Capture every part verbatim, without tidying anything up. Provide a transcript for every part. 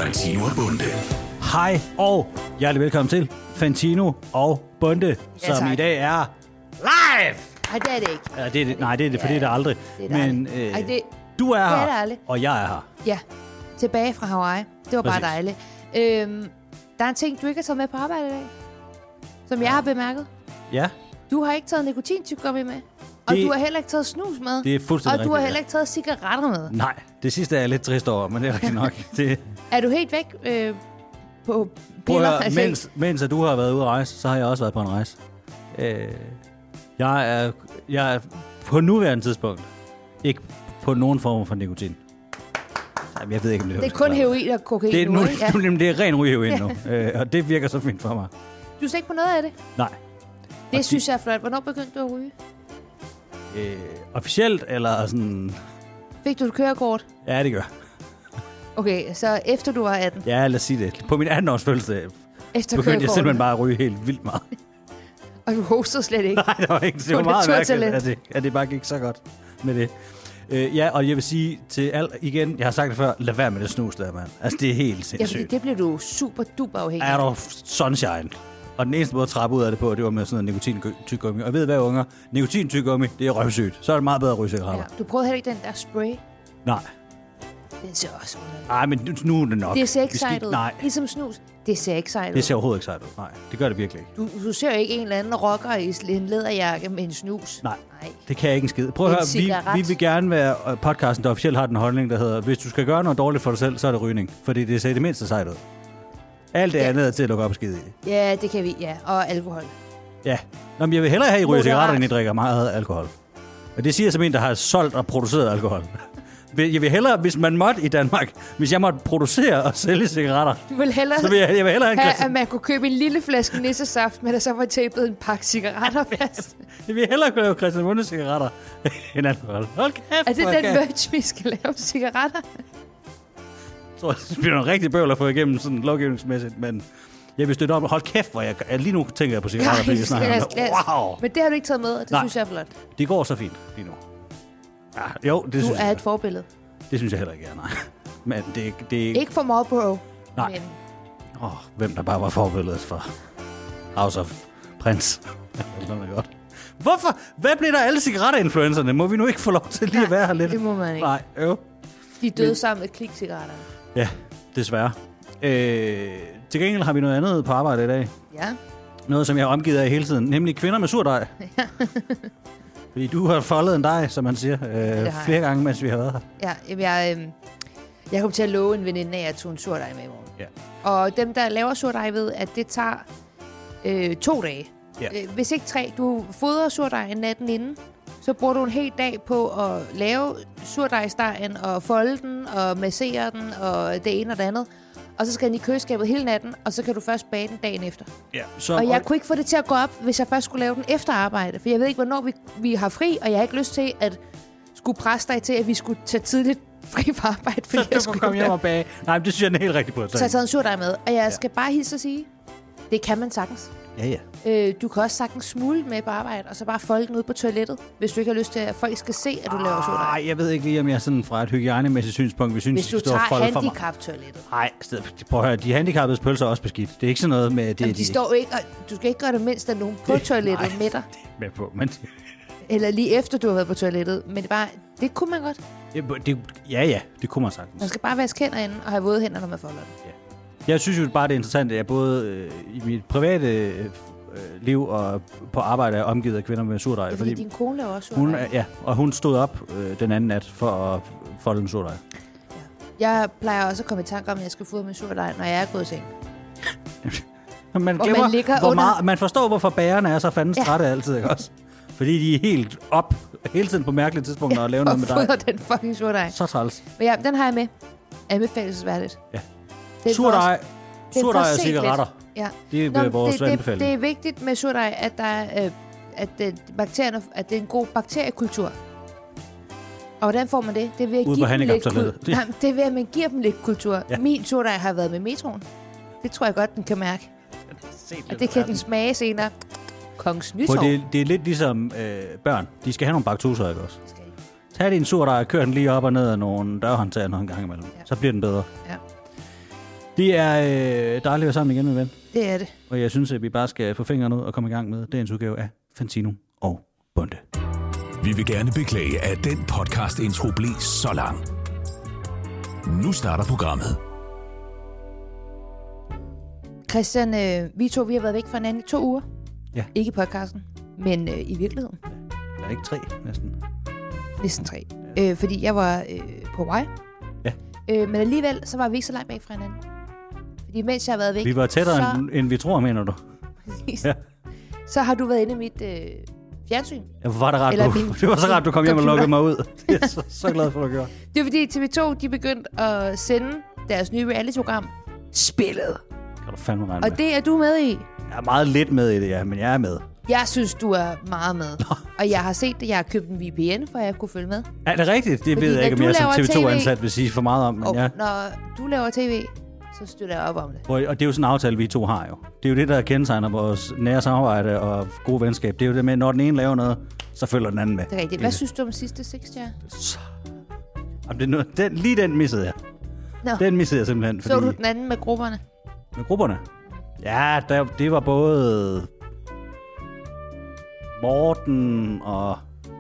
Fantino og Bunde. Hej og hjertelig velkommen til Fantino og Bunde, Ja, som tak. i dag er live! Nej, det er det ikke. Ja, det er det, nej, det er det, for Ja, det er det aldrig. det er det Men aldrig. øh, Ej, det- du er det er her, det aldrig. og jeg er her. Ja, tilbage fra Hawaii. Det var Præcis. bare dejligt. Øhm, der er en ting, du ikke har taget med på arbejde i dag, som jeg har bemærket. Ja, Du har ikke taget nikotintyggegummi med, og Det- du har heller ikke taget snus med, det er fuldstændig og du har rigtigt, heller ikke taget cigaretter med. Nej, det sidste er jeg lidt trist over, men det er rigtigt nok. Det, Er du helt væk øh, på prøv piller? at høre, mens, mens at du har været ude at rejse, så har jeg også været på en rejse. Øh, jeg, er, jeg er på nuværende tidspunkt ikke på nogen form for nikotin. Jamen, jeg ved ikke, om det, det er kun heroin og kokain Det er, nu, nu, ikke? Ja. nu, det er ren rygeheroin nu, øh, og det virker så fint for mig. Du ser ikke på noget af det? Nej. Det Og synes jeg er flot. Hvornår begyndte du at ryge? Øh, officielt, eller sådan... Fik du et kørekort? Ja, det gør jeg. Okay, så efter du var atten. Ja, lad os sige det. På min atten-års fødselsdag Efter begyndte jeg kørekortet. simpelthen bare at ryge helt vildt meget. Og du hostede slet ikke. Nej, det var ikke. Det Du var er meget mærkeligt, naturtalent. at det, at det bare gik så godt med det. Øh, ja, og jeg vil sige til alt igen, jeg har sagt det før, lad være med det snus der, mand. Altså, det er helt Ja, fordi sindssygt. det blev du super duper afhængig Er der sunshine? Og den eneste måde at trappe ud af det på, det var med sådan noget nikotin-tyggegummi. Og ved hvad, unger? Nikotin-tyggegummi, det er røvsygt. Så er det meget bedre at ryge cigaretter. Ja, du prøvede heller ikke den der spray. Nej. Den ser også underligt. Nej, men nu er det nok. Det ser Vi ikke skal- sejt ud. Nej, Ligesom snus. Det ser ikke sejt ud. det ser overhovedet ikke sejt ud. Nej, det gør det virkelig ikke. Du, du ser jo ikke en eller anden rocker i en læderjakke med en snus. Nej. Nej. Det kan jeg ikke en skid. Prøv at En høre, vi, cigaret. vi vil gerne være øh, podcasten, der officielt har den holdning, der hedder, hvis du skal gøre noget dårligt for dig selv, så er det rygning. Fordi det ser det mindste sejt ud. Alt det Ja. andet er til at lukke op og skide i. Ja, det kan vi. Ja, og alkohol. Ja. Nå, men jeg vil hellere have, at I ryger Moderat. cigaretter, end I drikker meget alkohol. Og det siger jeg som en, der har solgt og produceret alkohol. Jeg vil hellere, hvis man måtte i Danmark, hvis jeg måtte producere og sælge cigaretter, Du vil hellere så vil jeg, jeg vil hellere have en have, glas, at man kunne købe en lille flaske nissesaft, men der så var tapet en pakke cigaretter fast. jeg vil hellere kunne lave Christian Munde cigaretter end alkohol. Hold kæft, Er det hvor den kan- merch, vi skal lave cigaretter? Jeg tror, det bliver noget rigtig bøvl at få igennem sådan lovgivningsmæssigt, men jeg vil støtte op. Hold kæft, hvor jeg, jeg lige nu tænker jeg på cigaretter, fordi vi snakker om det. glas. Wow, Men det har du ikke taget med, og det Nej. synes jeg er flot. det går så fint lige nu. Ja, jo, det Du synes er jeg. et forbillede. Det synes jeg heller ikke er, nej. Men det, det er Ikke for meget, bro. Nej. Men Åh, hvem der bare var forbilledet for House of Prince. Det er godt. Hvorfor? Hvad blev der af alle cigaretterinfluencerne? Må vi nu ikke få lov til lige at være her lidt? det må man ikke. Nej, jo. De døde Men- sammen med klikcigaretterne. Ja, desværre. Øh, til gengæld har vi noget andet på arbejde i dag. Ja. Noget, som jeg er omgivet af hele tiden. Nemlig kvinder med surdej. Fordi du har foldet en dej, som man siger, øh, har flere jeg. gange, mens vi har været her. Ja, jamen, jeg, øh, jeg kom til at love en veninde af, at jeg tog en surdej med i morgen. Ja. Og dem, der laver surdej, ved, at det tager øh, to dage. Ja. Øh, hvis ikke tre. Du fodrer surdejen natten inden, så bruger du en hel dag på at lave surdejsdejen og folde den og massere den og det ene og det andet. Og så skal den i køleskabet hele natten, og så kan du først bage den dagen efter. Ja, så, Og jeg kunne ikke få det til at gå op, hvis jeg først skulle lave den efter arbejde. For jeg ved ikke, hvornår vi, vi har fri, og jeg har ikke lyst til at skulle presse dig til, at vi skulle tage tidligt fri fra arbejde. Fordi så jeg du skulle kan komme hjem og bage. Nej, men det synes jeg er en helt rigtig på. Så jeg har taget en surdej med, og jeg skal bare hilse at sige, det kan man sagtens. Ja, ja. Øh, du kan også sagtens smule med på arbejde, og så bare folde den ud på toilettet, hvis du ikke har lyst til, at folk skal se, at du laver surdej. Nej, jeg ved ikke lige, om jeg sådan fra et hygiejnemæssigt synspunkt, vi synes, Hvis du de skal stå og tager folde for mig. handicap-toilettet. Nej, prøv at høre, de handicappedes pølser er også beskidt. Det er ikke sådan noget med, det Jamen, de står jo ikke, og du skal ikke gøre det, mens der er nogen på Det- toilettet nej. med dig. med på, men Eller lige efter, du har været på toilettet. Men det, er bare, det kunne man godt. det, det, ja, ja, det kunne man sagtens. Man skal bare vaske hænder inden og have våde hænder, når man folder den. Jeg synes jo bare, det er interessant, at jeg både øh, i mit private øh, liv og på arbejde er omgivet af kvinder med surdej. Ja, fordi, fordi din kone laver også hun, surdej. er- ja, og hun stod op øh, den anden nat for at folde en surdej. Jeg plejer også at komme i tanke om, at jeg skal fodre med surdej, når jeg er gået i seng. Man, Hvor glemmer, man ligger hvor under- meget, man forstår, hvorfor bagerne er så fandens Ja. trætte altid, ikke også? Fordi de er helt op hele tiden på mærkelige tidspunkter og laver noget med Og dig. fodre den fucking surdej. Så træls. Men ja, den har jeg med. Anbefalesværdigt. Ja. Det er for Surdej, os- det er surdej og forudsigeligt. cigaretter. Ja. Det er Nå, Nå, vores det, det, anbefaling. det er vigtigt med surdej, at der er, øh, at, det, bakterierne, at det er en god bakteriekultur. Og hvordan får man det? Det er ved at Ude give på dem lidt handicaptoilettet. kul- Nej, det er ved, at man giver dem lidt kultur. Ja. Ja. Min surdej har været med metroen. Det tror jeg godt, den kan mærke. Og det kan den smage senere. Kongens nytår. For det, det er lidt ligesom øh, børn. De skal have nogle baktuser, ikke også? Skal I? Tag din surdej og kør den lige op og ned af nogle dørhåndtager en gang imellem. Ja. Så bliver den bedre. Ja. Det er øh, dejligt at være sammen igen med ven. Det er det. Og jeg synes, at vi bare skal få fingrene ud og komme i gang med dagens udgave af Fantino og Bonde. Vi vil gerne beklage, at den podcast-intro blev så lang. Nu starter programmet. Christian, øh, vi to vi har været væk fra hinanden i to uger. Ja. Ikke i podcasten, men øh, i virkeligheden. Der er ikke tre, næsten. Næsten tre. Ja. Øh, fordi jeg var øh, på vej. Ja. Øh, men alligevel, så var vi ikke så langt væk fra hinanden. Fordi mens jeg har været væk... Vi var tættere, så... end, end vi tror, mener du? Præcis. Ja. Så har du været inde i mit øh, fjernsyn. Ja, hvor var det rart, Eller du, min det var så rart, du kom hjem og computer. lukkede mig ud. Jeg er så, så glad for, at du gjorde. Det var fordi T V to, de begyndte at sende deres nye reality-program, Spillet. Kan du fandme regne med. Og det er du med i. Jeg er meget lidt med i det, ja, men jeg er med. Jeg synes, du er meget med. Og jeg har set det. Jeg har købt en V P N, for at jeg kunne følge med. Er det rigtigt? Det Fordi ved jeg når ikke, om du jeg som laver T V to-ansat T V vil sige for meget om. Men Og ja. når du laver tv, så støtter jeg op om det. Og det er jo sådan en aftale, vi to har jo. Det er jo det, der kendetegner vores nære samarbejde og gode venskab. Det er jo det med, når den ene laver noget, så følger den anden med. Det er rigtigt. Hvad synes du om sidste sexstjerne? Så. Jamen, det er noget, den, lige den missede jeg. Nå. Den missede jeg simpelthen. Fordi... Så du den anden med grupperne? Med grupperne? Ja, der, det var både Morten og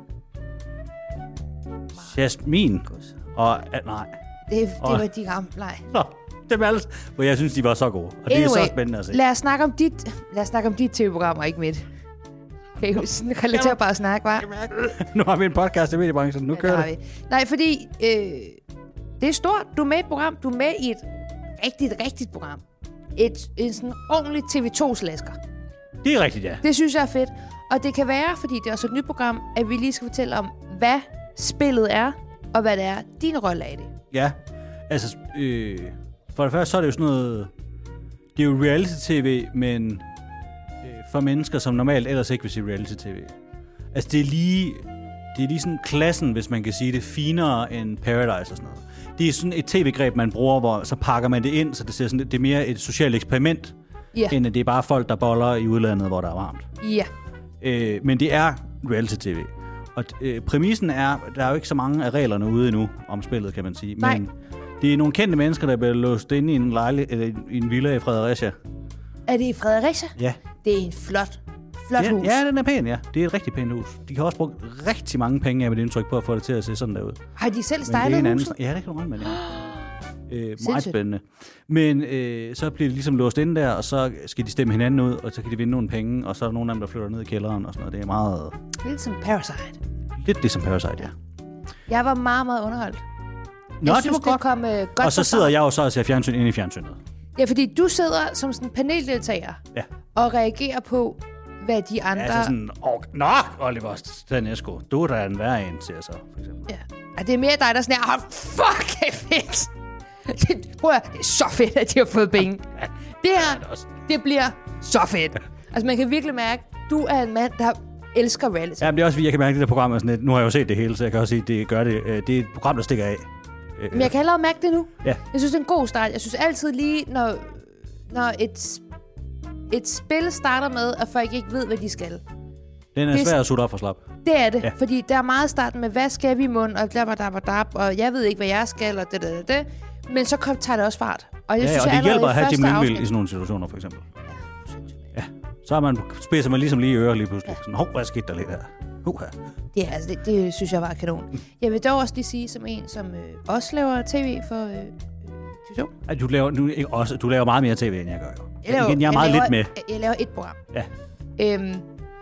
Jasmin. Og nej. Det, det Og- var de gamle. Nej. Nå, dem alle, hvor jeg synes, de var så gode. Og det Anyway, er så spændende at se. Lad os snakke om dit, lad os snakke om dit tv-program, og ikke mit. Okay, sådan relaterbare snak, var. Nu har vi en podcast i mediebranchen. Nu kører det. Nej, fordi øh, det er stort. Du er med i et program. Du er med i et rigtigt, rigtigt program. Et, et sådan ordentligt T V to-slasker. Det er rigtigt, ja. Det synes jeg er fedt. Og det kan være, fordi det er også et nyt program, at vi lige skal fortælle om, hvad spillet er, og hvad det er, din rolle er i det. Ja, altså, øh, for det første, så er det jo sådan noget, det er jo reality-tv, men øh, for mennesker, som normalt ellers ikke vil se reality-tv. Altså, det er lige, det er lige sådan klassen, hvis man kan sige det, finere end Paradise og sådan noget. Det er sådan et tv-greb, man bruger, hvor så pakker man det ind, så det, ser sådan, det er mere et socialt eksperiment, Ja. end at det er bare folk, der boller i udlandet, hvor der er varmt. Ja. Øh, men det er reality-tv. Og øh, præmissen er, der er jo ikke så mange af reglerne ude endnu om spillet, kan man sige. Nej. Men det er nogle kendte mennesker, der bliver låst inde i en, lejle, eller i en villa i Fredericia. Er det i Fredericia? Ja. Det er en flot, flot Ja, hus. ja, den er pæn, ja. Det er et rigtig pænt hus. De har også brugt rigtig mange penge af mit indtryk på at få det til at se sådan der ud. Har de selv Men det er stylet en anden huset? snak. Ja, det kan du regne med, ja. Øh, meget Sindssygt. spændende. Men øh, så bliver de ligesom låst inde der, og så skal de stemme hinanden ud, og så kan de vinde nogle penge, og så er der nogle af dem, der flytter ned i kælderen og sådan noget. Det er meget... Lidt som Parasite. Lidt ligesom Parasite, ja. Jeg var meget, meget underholdt. Nå, jeg det synes, var godt. det kom uh, godt Og så fra sidder start. jeg jo så og ser fjernsyn inde i fjernsynet. Ja, fordi du sidder som sådan en paneldeltager Ja. og reagerer på, hvad de andre... Ja, så sådan, åh, nå, Oliver Stanesco, du er da en værre en, siger jeg så, for eksempel. Ja. Og det er mere dig, der sådan er, oh, fuck, det er fedt. Det, prøv at, det er så fedt, at de har fået penge. Det her, det bliver så fedt. Altså, man kan virkelig mærke, du er en mand, der elsker reality. Ja, men det er også fordi, jeg kan mærke, at det der program er sådan lidt, nu har jeg jo set det hele, så jeg kan også sige, at det gør det. øh, Det er et program, der stikker af. Øh, Men jeg kan allerede mærke det nu. Ja. Jeg synes, det er en god start. Jeg synes altid lige, når, når et, et spil starter med, at folk ikke ved, hvad de skal. Den er det er- svær at sutte op for slap. Det er det, Ja. ja. fordi der er meget starten med, hvad skal vi i mund, og dabadabadab, og jeg ved ikke, hvad jeg skal, og det, det, det, det. Men så kom, tager det også fart. Og jeg Ja, synes, og jeg det allerede hjælper i at have første Jim Lyngvild afsnit- i sådan nogle situationer, for eksempel. Sindssygt. Så er man, spidser man ligesom lige i ører lige pludselig. Sådan, hov, hvad skete der lidt her? Uh-huh. Ja, altså det, det synes jeg var kanon. Jeg vil dog også lige sige, som en, som øh, også laver tv for øh, T V to. Ej, Du laver, du, ikke også, du laver meget mere tv, end jeg gør jo. Jeg, laver, Igen, jeg er meget laver, lidt med. Jeg, jeg laver et program. Ja. Øhm,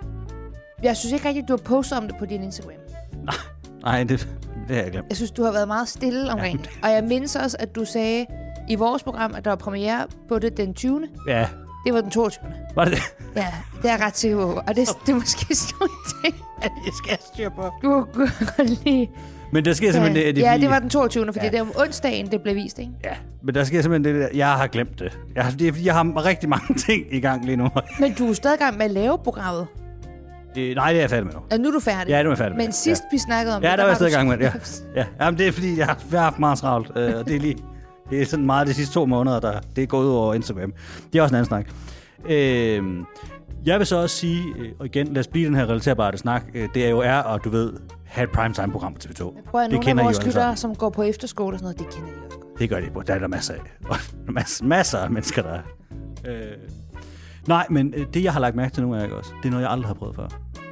jeg synes ikke rigtigt, du har postet om det på din Instagram. Nej, det, det har jeg glemt. Jeg synes, du har været meget stille omkring det. Og jeg mindes også, at du sagde i vores program, at der var premiere på det den tyvende. Ja, Det var den toogtyvende. var det det? Ja, det er jeg ret sikker på. Og det, det er måske sådan nogle ting, Jeg skal have styr på. du kunne godt lide. Men der sker simpelthen Ja, det, det, ja, fordi- det var den toogtyvende, fordi Ja. ja. det var om onsdagen, det blev vist, ikke? Ja, men der sker simpelthen det der. Jeg har glemt det. Jeg, det er, fordi jeg har rigtig mange ting i gang lige nu. Men du er stadig i gang med at lave programmet. Det, nej, det er jeg færdig med nu. Og nu er du færdig. Ja, nu er jeg færdig med Men det. sidst Ja. vi snakkede om Ja, det, der var jeg stadig i du- gang med det. Ja. Ja, jamen, det er fordi, jeg har, jeg har haft meget travlt. Øh, og det er lige det er sådan meget de sidste to måneder, der det er gået ud over Instagram. Det er også en anden snak. Øh, jeg vil så også sige, øh, og igen, lad os blive den her relaterbare snak, øh, det er jo er, og du ved, have et primetime-program på T V to. Prøv at det nogle af kender I jo vores alle lyttere, sammen. som går på efterskole og sådan noget, det kender I også godt. det gør de på. Der er der masser af. masser, masser af mennesker, der er. Øh. Nej, men det, jeg har lagt mærke til nu, er ikke også. Det er noget, jeg aldrig har prøvet før.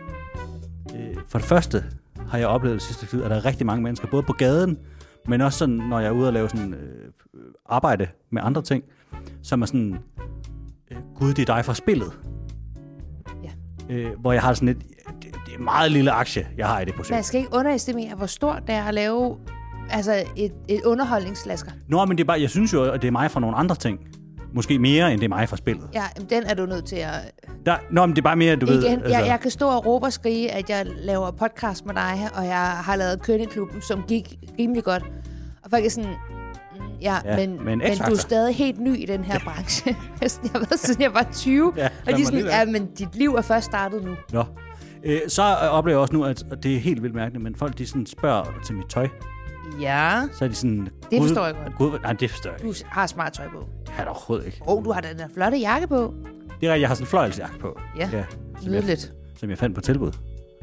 Øh, for det første har jeg oplevet det sidste tid, at der er rigtig mange mennesker, både på gaden, men også sådan, når jeg er ude og lave sådan, øh, arbejde med andre ting, som er sådan, øh, gud, det er dig fra spillet. Ja. Øh, hvor jeg har sådan et, det, det er en meget lille aktie, jeg har i det projekt. Man skal ikke underestimere, hvor stort det er at lave altså et, et underholdningsslasker. Nå, men det er bare, jeg synes jo, at det er mig fra nogle andre ting. Måske mere, end det er mig fra spillet. Ja, den er du nødt til at... Der, nå, men det er bare mere, du igen, ved... Altså... Jeg, jeg kan stå og råbe og skrige, at jeg laver podcast med dig, og jeg har lavet Kønneklubben, som gik rimelig godt. Og folk er sådan... Ja, ja men, men, men du er stadig helt ny i den her branche. Jeg har været siden jeg var tyve. Ja, og de er sådan, ja, men dit liv er først startet nu. Nå. Øh, så oplever jeg også nu, at det er helt vildt mærkeligt, men folk de sådan spørger til mit tøj. Ja. Så er de sådan... Det forstår jeg godt. Gud, nej, det forstår jeg ikke. Du har smart tøj på. Det har jeg da overhovedet ikke. Åh, oh, du har den der flotte jakke på. Det er rigtigt, jeg har sådan en fløjelsjakke på. Ja, ja nydeligt. Som jeg fandt på tilbud.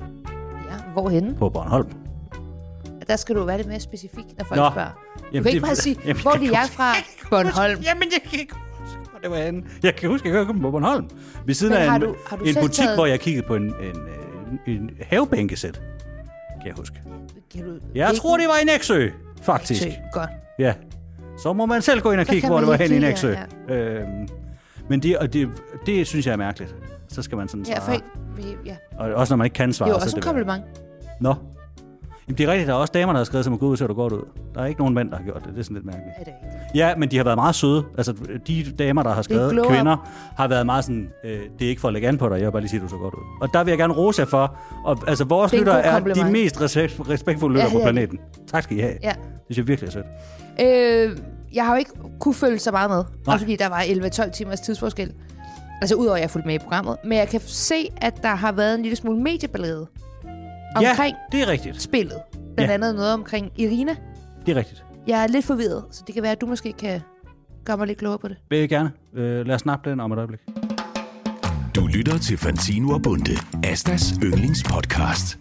Ja, hvorhenne? På Bornholm. Der skal du være lidt mere specifik, når folk Nå. spørger. Du Jamen, kan ikke det, bare sige, jamen, hvor er jeg fra? Bornholm. Jamen, jeg kan ikke huske, hvor det var henne. Jeg kan huske, at jeg kom på Bornholm. Ved siden af en, du, du en butik, taget... hvor jeg kiggede på en, en, en, en havebænkesæt. Kan jeg huske. Kan du jeg ikke... tror, det var i Nexø, faktisk. Nexø, godt. Ja. Så må man selv gå ind og kigge, hvor det var hen i Nexø. Ja. Øhm, men det, og det, det synes jeg er mærkeligt. Så skal man sådan svare. Ja, for, ja. Og også når man ikke kan svare. Det er jo også en kompliment. Nå. Jamen, det er rigtigt, der er også damer, der har skrevet, som er gået ud, så du godt ud. Der er ikke nogen mænd, der har gjort det. Det er sådan lidt mærkeligt. Er det ikke? Ja, men de har været meget søde. Altså, de damer, der har skrevet, kvinder, har været meget sådan, øh, det er ikke for at lægge an på dig, jeg vil bare lige sige, du så godt ud. Og der vil jeg gerne rose jer for. Og altså, vores lytter er de mest respekt, respektfulde lytter ja, på planeten. Tak skal I have. Ja. Det synes jeg virkelig er sødt. Øh, jeg har jo ikke kunne følge så meget med. Nej. Også fordi der var elleve tolv timers tidsforskel. Altså, udover at jeg fulgte med i programmet. Men jeg kan se, at der har været en lille smule medieballade omkring ja, det er rigtigt. Spillet. Blandt ja. andet noget omkring Irina. Det er rigtigt. Jeg er lidt forvirret, så det kan være, at du måske kan gøre mig lidt klogere på det. Vil jeg gerne. Øh, lad os snappe den om et øjeblik. Du lytter til Fantino og Bunde, Astas yndlingspodcast.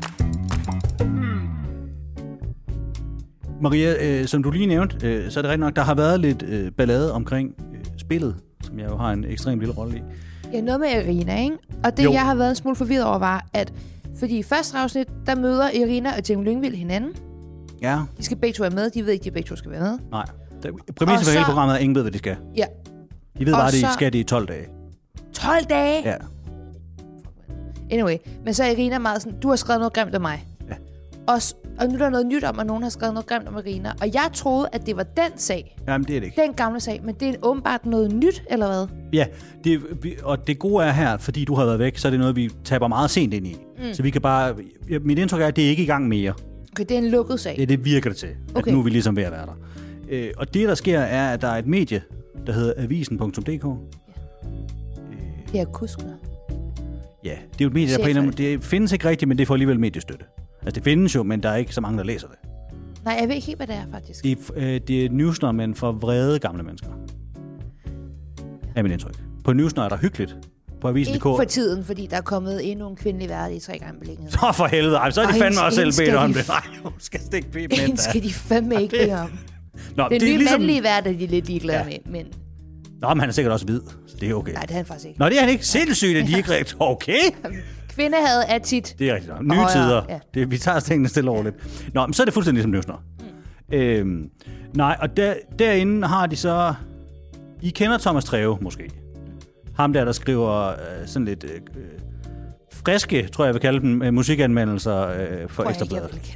Maria, øh, som du lige nævnte, øh, så er det rigtigt nok, der har været lidt øh, ballade omkring øh, spillet, som jeg jo har en ekstremt lille rolle i. Ja, noget med Irina, ikke? Og det, jo. jeg har været en smule forvirret over, var, at fordi i første afsnit, der møder Irina og Jim Lyngvild hinanden. Ja. De skal begge to være med. De ved ikke, de begge to skal være med. Nej. Præmissen for hele programmet er, at ingen ved, hvad de skal. Ja. De ved og bare, at de så... skal det i tolv dage. tolv dage? Ja. Anyway. Men så er Irina meget sådan, du har skrevet noget grimt om mig. Ja. Og, og nu er der noget nyt om, at nogen har skrevet noget grimt om Irina. Og jeg troede, at det var den sag. Jamen, det er det ikke. Den gamle sag. Men det er åbenbart noget nyt, eller hvad? Ja. Det, og det gode er her, fordi du har været væk, så er det noget, vi taber meget sent ind i. Mm. Så vi kan bare... Mit indtryk er, at det er ikke i gang mere. Okay, det er en lukket sag. Ja, det virker det til. Okay. At nu er vi ligesom ved at være der. Øh, og det, der sker, er, at der er et medie, der hedder avisen punktum d k. Ja. Øh, det er Kuskner. Ja, det er jo et medie, der på en eller anden, det findes ikke rigtigt, men det får alligevel mediestøtte. Altså, det findes jo, men der er ikke så mange, der læser det. Nej, jeg ved ikke helt, hvad det er, faktisk. Det er, øh, det er Newsner, men for vrede gamle mennesker. Er mit indtryk. På Newsner er der hyggeligt. På avisen ikke for tiden, fordi der er kommet endnu en kvindelig vært i tre gange beliggenhed. Så for helvede. Ej, så er de Ej, fandme også selv bedt om det. Nej, hun skal stikke pæt med. Den skal de fandme ikke bede om. Nå, den det nye er ligesom... mandlige vært er de lidt ligeglade ja. med, men... Nå, men han er sikkert også hvid, så det er okay. Nej, det er han faktisk ikke. Nå, det er han ikke. Sindssygt, at de ikke rigtig... Okay. Kvindehavet er tit... Det er rigtigt. Nye højere, tider. Ja. Det, vi tager tingene stille over lidt. Nå, men så er det fuldstændig ligesom Newsner. Mm. Øhm, nej, og der, derinde har de så... I kender Thomas Treve, måske. Ham der, der skriver øh, sådan lidt øh, friske, tror jeg, jeg vil kalde dem, øh, musikanmeldelser øh, for Ekstra Bladet.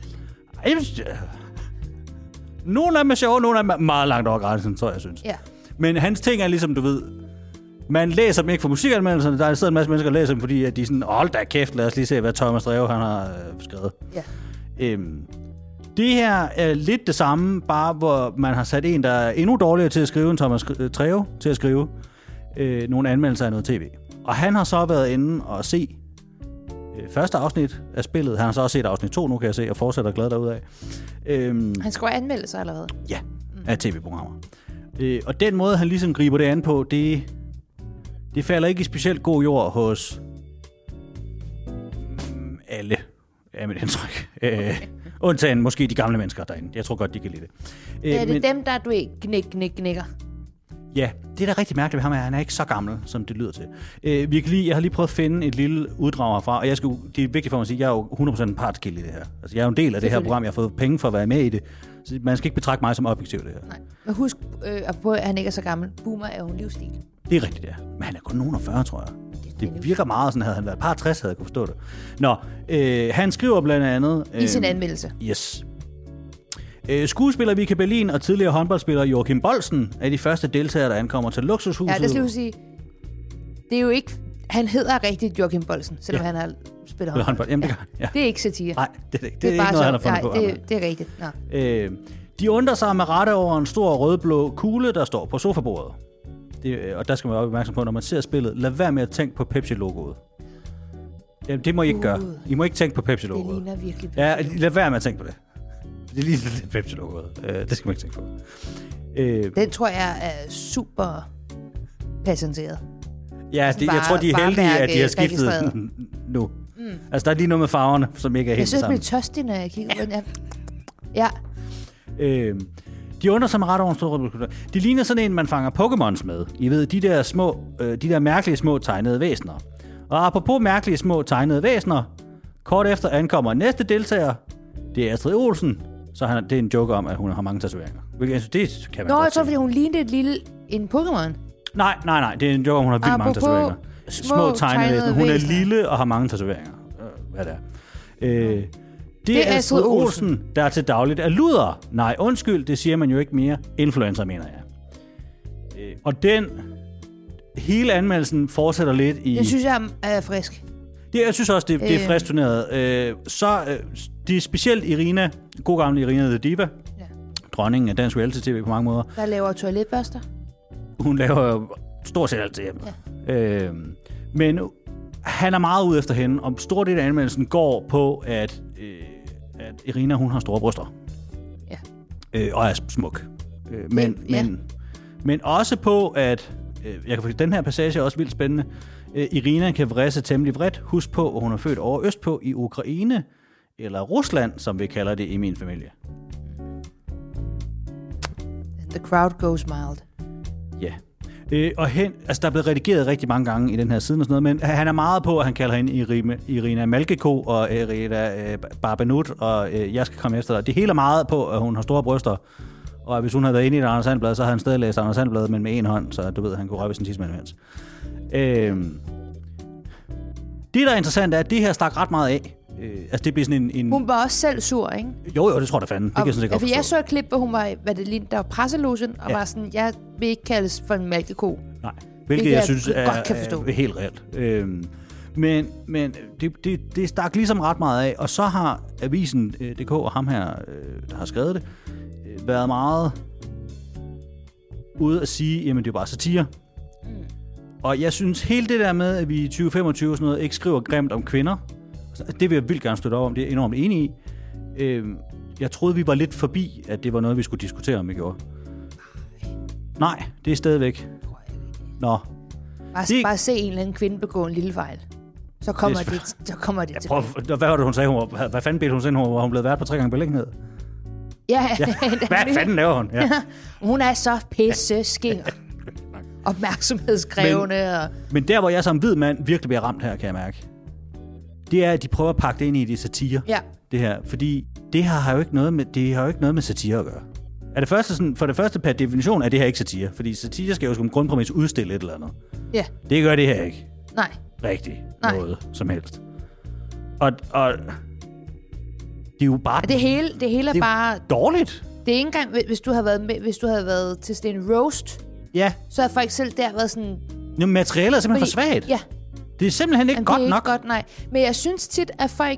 Nogle af dem er sjove, nogle af dem er meget langt over grænsen, tror jeg, synes. Ja. Men hans ting er ligesom, du ved, man læser dem ikke for musikanmeldelserne, der er siddet en masse mennesker, der læser dem, fordi at de er sådan, hold da kæft, lad os lige se, hvad Thomas Treve, han har øh, skrevet. Ja. Øhm, det her er lidt det samme, bare hvor man har sat en, der er endnu dårligere til at skrive end Thomas Treve, til at skrive øh, nogle anmeldelser af noget tv. Og han har så været inde og se øh, første afsnit af spillet. Han har så også set afsnit to, nu kan jeg se, og fortsætter glad derudad. Øhm, han skriver anmeldelser eller hvad? Ja, af tv-programmer. Øh, og den måde, han ligesom griber det an på, det, det falder ikke i specielt god jord hos mm, alle, er mit indtryk. Okay. Øh, Undtagen måske de gamle mennesker derinde. Jeg tror godt, de kan lide det. Øh, er det men, dem, der du ikke knæk, knæk, knækker? Ja, det er da rigtig mærkeligt ved ham, at han er ikke så gammel, som det lyder til. Øh, vi kan lige, jeg har lige prøvet at finde et lille uddrag herfra, og jeg skal, det er vigtigt for mig at sige, at jeg er jo hundrede procent en partskild i det her. Altså, jeg er jo en del af det her program, jeg har fået penge for at være med i det. Så man skal ikke betragte mig som objektiv i det her. Nej, men husk, øh, at han ikke er så gammel. Boomer er jo en livsstil. Det er rigtigt, ja. Men han er kun nogen af fyrre, tror jeg. Det virker meget sådan, havde han været par tres, havde jeg kunne forstå det. Nå, øh, han skriver blandt andet... Øh, I sin anmeldelse. Yes. Øh, skuespiller Vika Berlin og tidligere håndboldspiller Joachim Bolsen er de første deltagere, der ankommer til luksushuset. Ja, det skal du sige. Det er jo ikke... Han hedder rigtigt Joachim Bolsen, selvom ja. han har spillet håndbold. håndbold. Jamen, det, gør, ja. det er ikke satire. Nej, det er ikke. Det, det er, det er ikke noget, han har fundet nej, på. Det, det er rigtigt. Nå. Øh, de undrer sig med rette over en stor rødblå kugle, der står på sofabordet. Det, og der skal man være opmærksom på, når man ser spillet, lad være med at tænke på Pepsi-logoet. Jamen, det må I ikke gøre. I må ikke tænke på Pepsi-logoet. Det ligner virkelig Pepsi. Ja, lad være med at tænke på det. Det ligner lidt Pepsi-logoet. Uh, det skal man ikke tænke på. Uh, Den tror jeg er super patenteret. Ja, det, jeg tror, de er heldige, at de har skiftet nu. Mm. Altså, der er lige noget med farverne, som ikke er helt sammen. Jeg synes, jeg bliver tørstig, når jeg kigger på den. Ja. ja. Uh, De undrer sig med ret over en stor rødblå. De ligner sådan en, man fanger Pokémons med. I ved, de der små, øh, de der mærkelige små tegnede væsener. Og apropos mærkelige små tegnede væsener, kort efter ankommer næste deltager. Det er Astrid Olsen. Så han, det er en joke om, at hun har mange tatoveringer. Altså, det kan man Nå, godt jeg tror, fordi hun lignede et lille en Pokémon. Nej, nej, nej. Det er en joke om, hun har vildt mange tatoveringer. Små, små tegnede væsener. Hun er væsener. lille og har mange tatoveringer. Hvad det er. Øh, Det, det er Astrid Olsen, Olsen, der til dagligt er luder. Nej, undskyld, det siger man jo ikke mere. Influencer, mener jeg. Øh, og den, hele anmeldelsen fortsætter lidt i... Jeg synes, jeg er frisk. Det, jeg synes også, det, det er frisk turneret. Øh, så øh, det er specielt Irina, god gamle Irina The Diva, ja. Dronningen af dansk reality-tv på mange måder. Der laver toiletbørster. Hun laver jo stort set alt det hjemme. Ja. Øh, men han er meget ude efter hende, og stor del af anmeldelsen går på, at... Øh, at Irina, hun har store bryster. Ja. Øh, og er smuk. Øh, men, ja. men, men også på, at... Øh, jeg kan, den her passage er også vildt spændende. Øh, Irina kan vrisse temmelig vredt. Husk på, at hun er født over østpå i Ukraine, eller Rusland, som vi kalder det i min familie. The crowd goes mild. Ja. Øh, og hen, altså, der er blevet redigeret rigtig mange gange i den her side og sådan noget, men han er meget på, at han kalder hende Irina, Irina Malkeko og Irina øh, Barbanut, og øh, jeg skal komme efter dig. Det hele er meget på, at hun har store bryster, og hvis hun havde været inde i et Anders Sandblad, så havde han stadig læst Anders Sandblad, men med en hånd, så du ved, han kunne røve sin tidsmand imens. Øh, det, der er interessant, er, at det her stak ret meget af. Øh, altså, det bliver sådan en, en... Hun var også selv sur, ikke? Jo, jo, det tror jeg da fanden. Det kan jeg sådan godt forstå. Jeg så et klip, hvor hun var, hvad det lignede, der var presselogen, og ja. var sådan, jeg vil ikke kaldes for en malkeko. Nej, hvilket jeg, jeg synes er, godt kan forstå. er helt reelt. Øhm, men men det, det, det stak ligesom ret meget af, og så har avisen punktum d k og ham her, øh, der har skrevet det, øh, været meget ude at sige, jamen det er bare satire. Mm. Og jeg synes, hele det der med, at vi i tyve femogtyve og sådan noget, ikke skriver grimt om kvinder, det vil jeg vildt gerne støtte op om, det er jeg enormt enig i. Øh, jeg troede, vi var lidt forbi, at det var noget, vi skulle diskutere, om vi gjorde. Nej, det er stadigvæk. Nå. Bare, det... bare se en eller anden kvinde begå en lille fejl. Så kommer det, det, så kommer det ja, tilbage. Prøv, hvad var det, hun sagde? Hun var, hvad fanden bedte hun selv? Hun var hun blevet vært på tre gange beliggenhed? Ja. ja. Hvad fanden laver hun? Ja. Hun er så pisse skæng. Opmærksomhedskrævende. Men, og... men der, hvor jeg som hvid mand virkelig bliver ramt her, kan jeg mærke, det er, at de prøver at pakke det ind i de satire. Ja. Det her. Fordi det her har jo ikke noget med, det har jo ikke noget med satire at gøre. Er det første sådan, for det første per definition er det her ikke satire, fordi satire skal jo som grundpræmis udstille et eller andet. Ja. Det gør det her ikke. Nej. Rigtig Nej. noget som helst. Og, og det er jo bare... Det hele, det hele er, det er bare... dårligt. Det er ikke engang, hvis du havde været med, hvis du havde været til sådan en roast, ja. så havde folk selv der været sådan... Jo, materialet er simpelthen fordi, for svagt. Ja. Det er simpelthen ikke Jamen, godt det er nok. Ikke godt, nej. Men jeg synes tit, at folk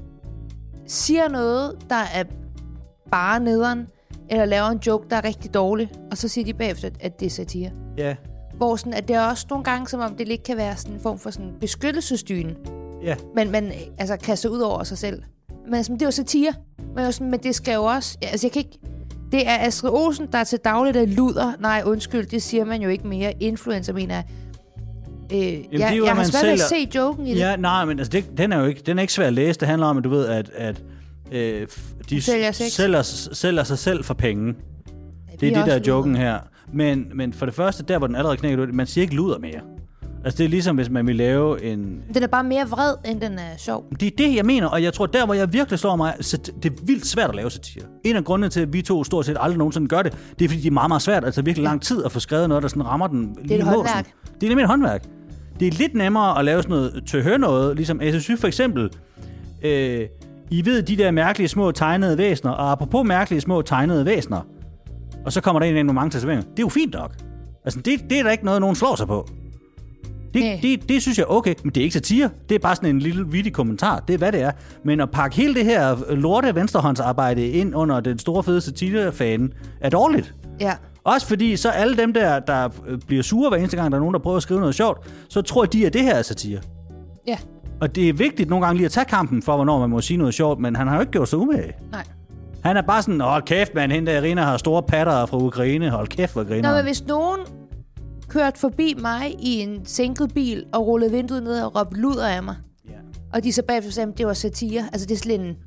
siger noget, der er bare nederen, eller laver en joke, der er rigtig dårlig, og så siger de bagefter, at det er satire. Ja. Hvor sådan, at det er også nogle gange, som om det lidt kan være sådan en form for sådan beskyttelsesdyne. Ja. Men man altså kaster ud over sig selv. Men altså, det er jo satire. Men, sådan, men det skal jo også... Ja, altså, jeg kan ikke... Det er Astrid Olsen, der til dagligt er luder. Nej, undskyld, det siger man jo ikke mere. Influencer, mener jeg. Øh, Jamen, jeg jo, jeg har svært ved at se joken i det. Ja, nej, men altså, det, den er jo ikke, den er ikke svær at læse. Det handler om, at du ved, at, at Øh, de sælger, sex. sælger, sælger sig selv for penge. Ja, det er det, der er joken her. Men, men for det første, der hvor den allerede knækker ud, man siger ikke luder mere. Altså det er ligesom, hvis man vil lave en... Den er bare mere vred, end den er sjov. Det er det, jeg mener, og jeg tror, der hvor jeg virkelig slår mig, så det er vildt svært at lave satire. En af grundene til, at vi to stort set aldrig nogensinde gør det, det er fordi, det er meget, meget svært, altså virkelig lang tid at få skrevet noget, der sådan rammer den lige. Det er et håndværk. Det er nemlig et håndværk. Det er lidt nemmere at lave sådan noget til at høre noget, ligesom jeg synes for eksempel, øh, I ved de der mærkelige små tegnede væsener, og apropos mærkelige små tegnede væsener, og så kommer der ind nogle mange tatoveringer. Det er jo fint nok. Altså det, det er der ikke noget, nogen slår sig på. Det, det, det, det synes jeg er okay, men det er ikke satire. Det er bare sådan en lille vittig kommentar. Det er, hvad det er. Men at pakke hele det her lorte venstrehåndsarbejde ind under den store fede satirefane er dårligt. Ja. Også fordi så alle dem der, der bliver sure hver eneste gang, der er nogen, der prøver at skrive noget sjovt, så tror de, at det her er satire. Ja. Og det er vigtigt nogle gange lige at tage kampen for, hvornår man må sige noget sjovt, men han har jo ikke gjort sig umage. Nej. Han er bare sådan, hold kæft, man, hende der Irina har store patter fra Ukraine, hold kæft, hvor griner. Nå, men hvis nogen kørte forbi mig i en sænket bil og rullede vinduet ned og råbte luder af mig, ja. Og de så bagefter sagde, at det var satire. Altså, det er slet en... Ja,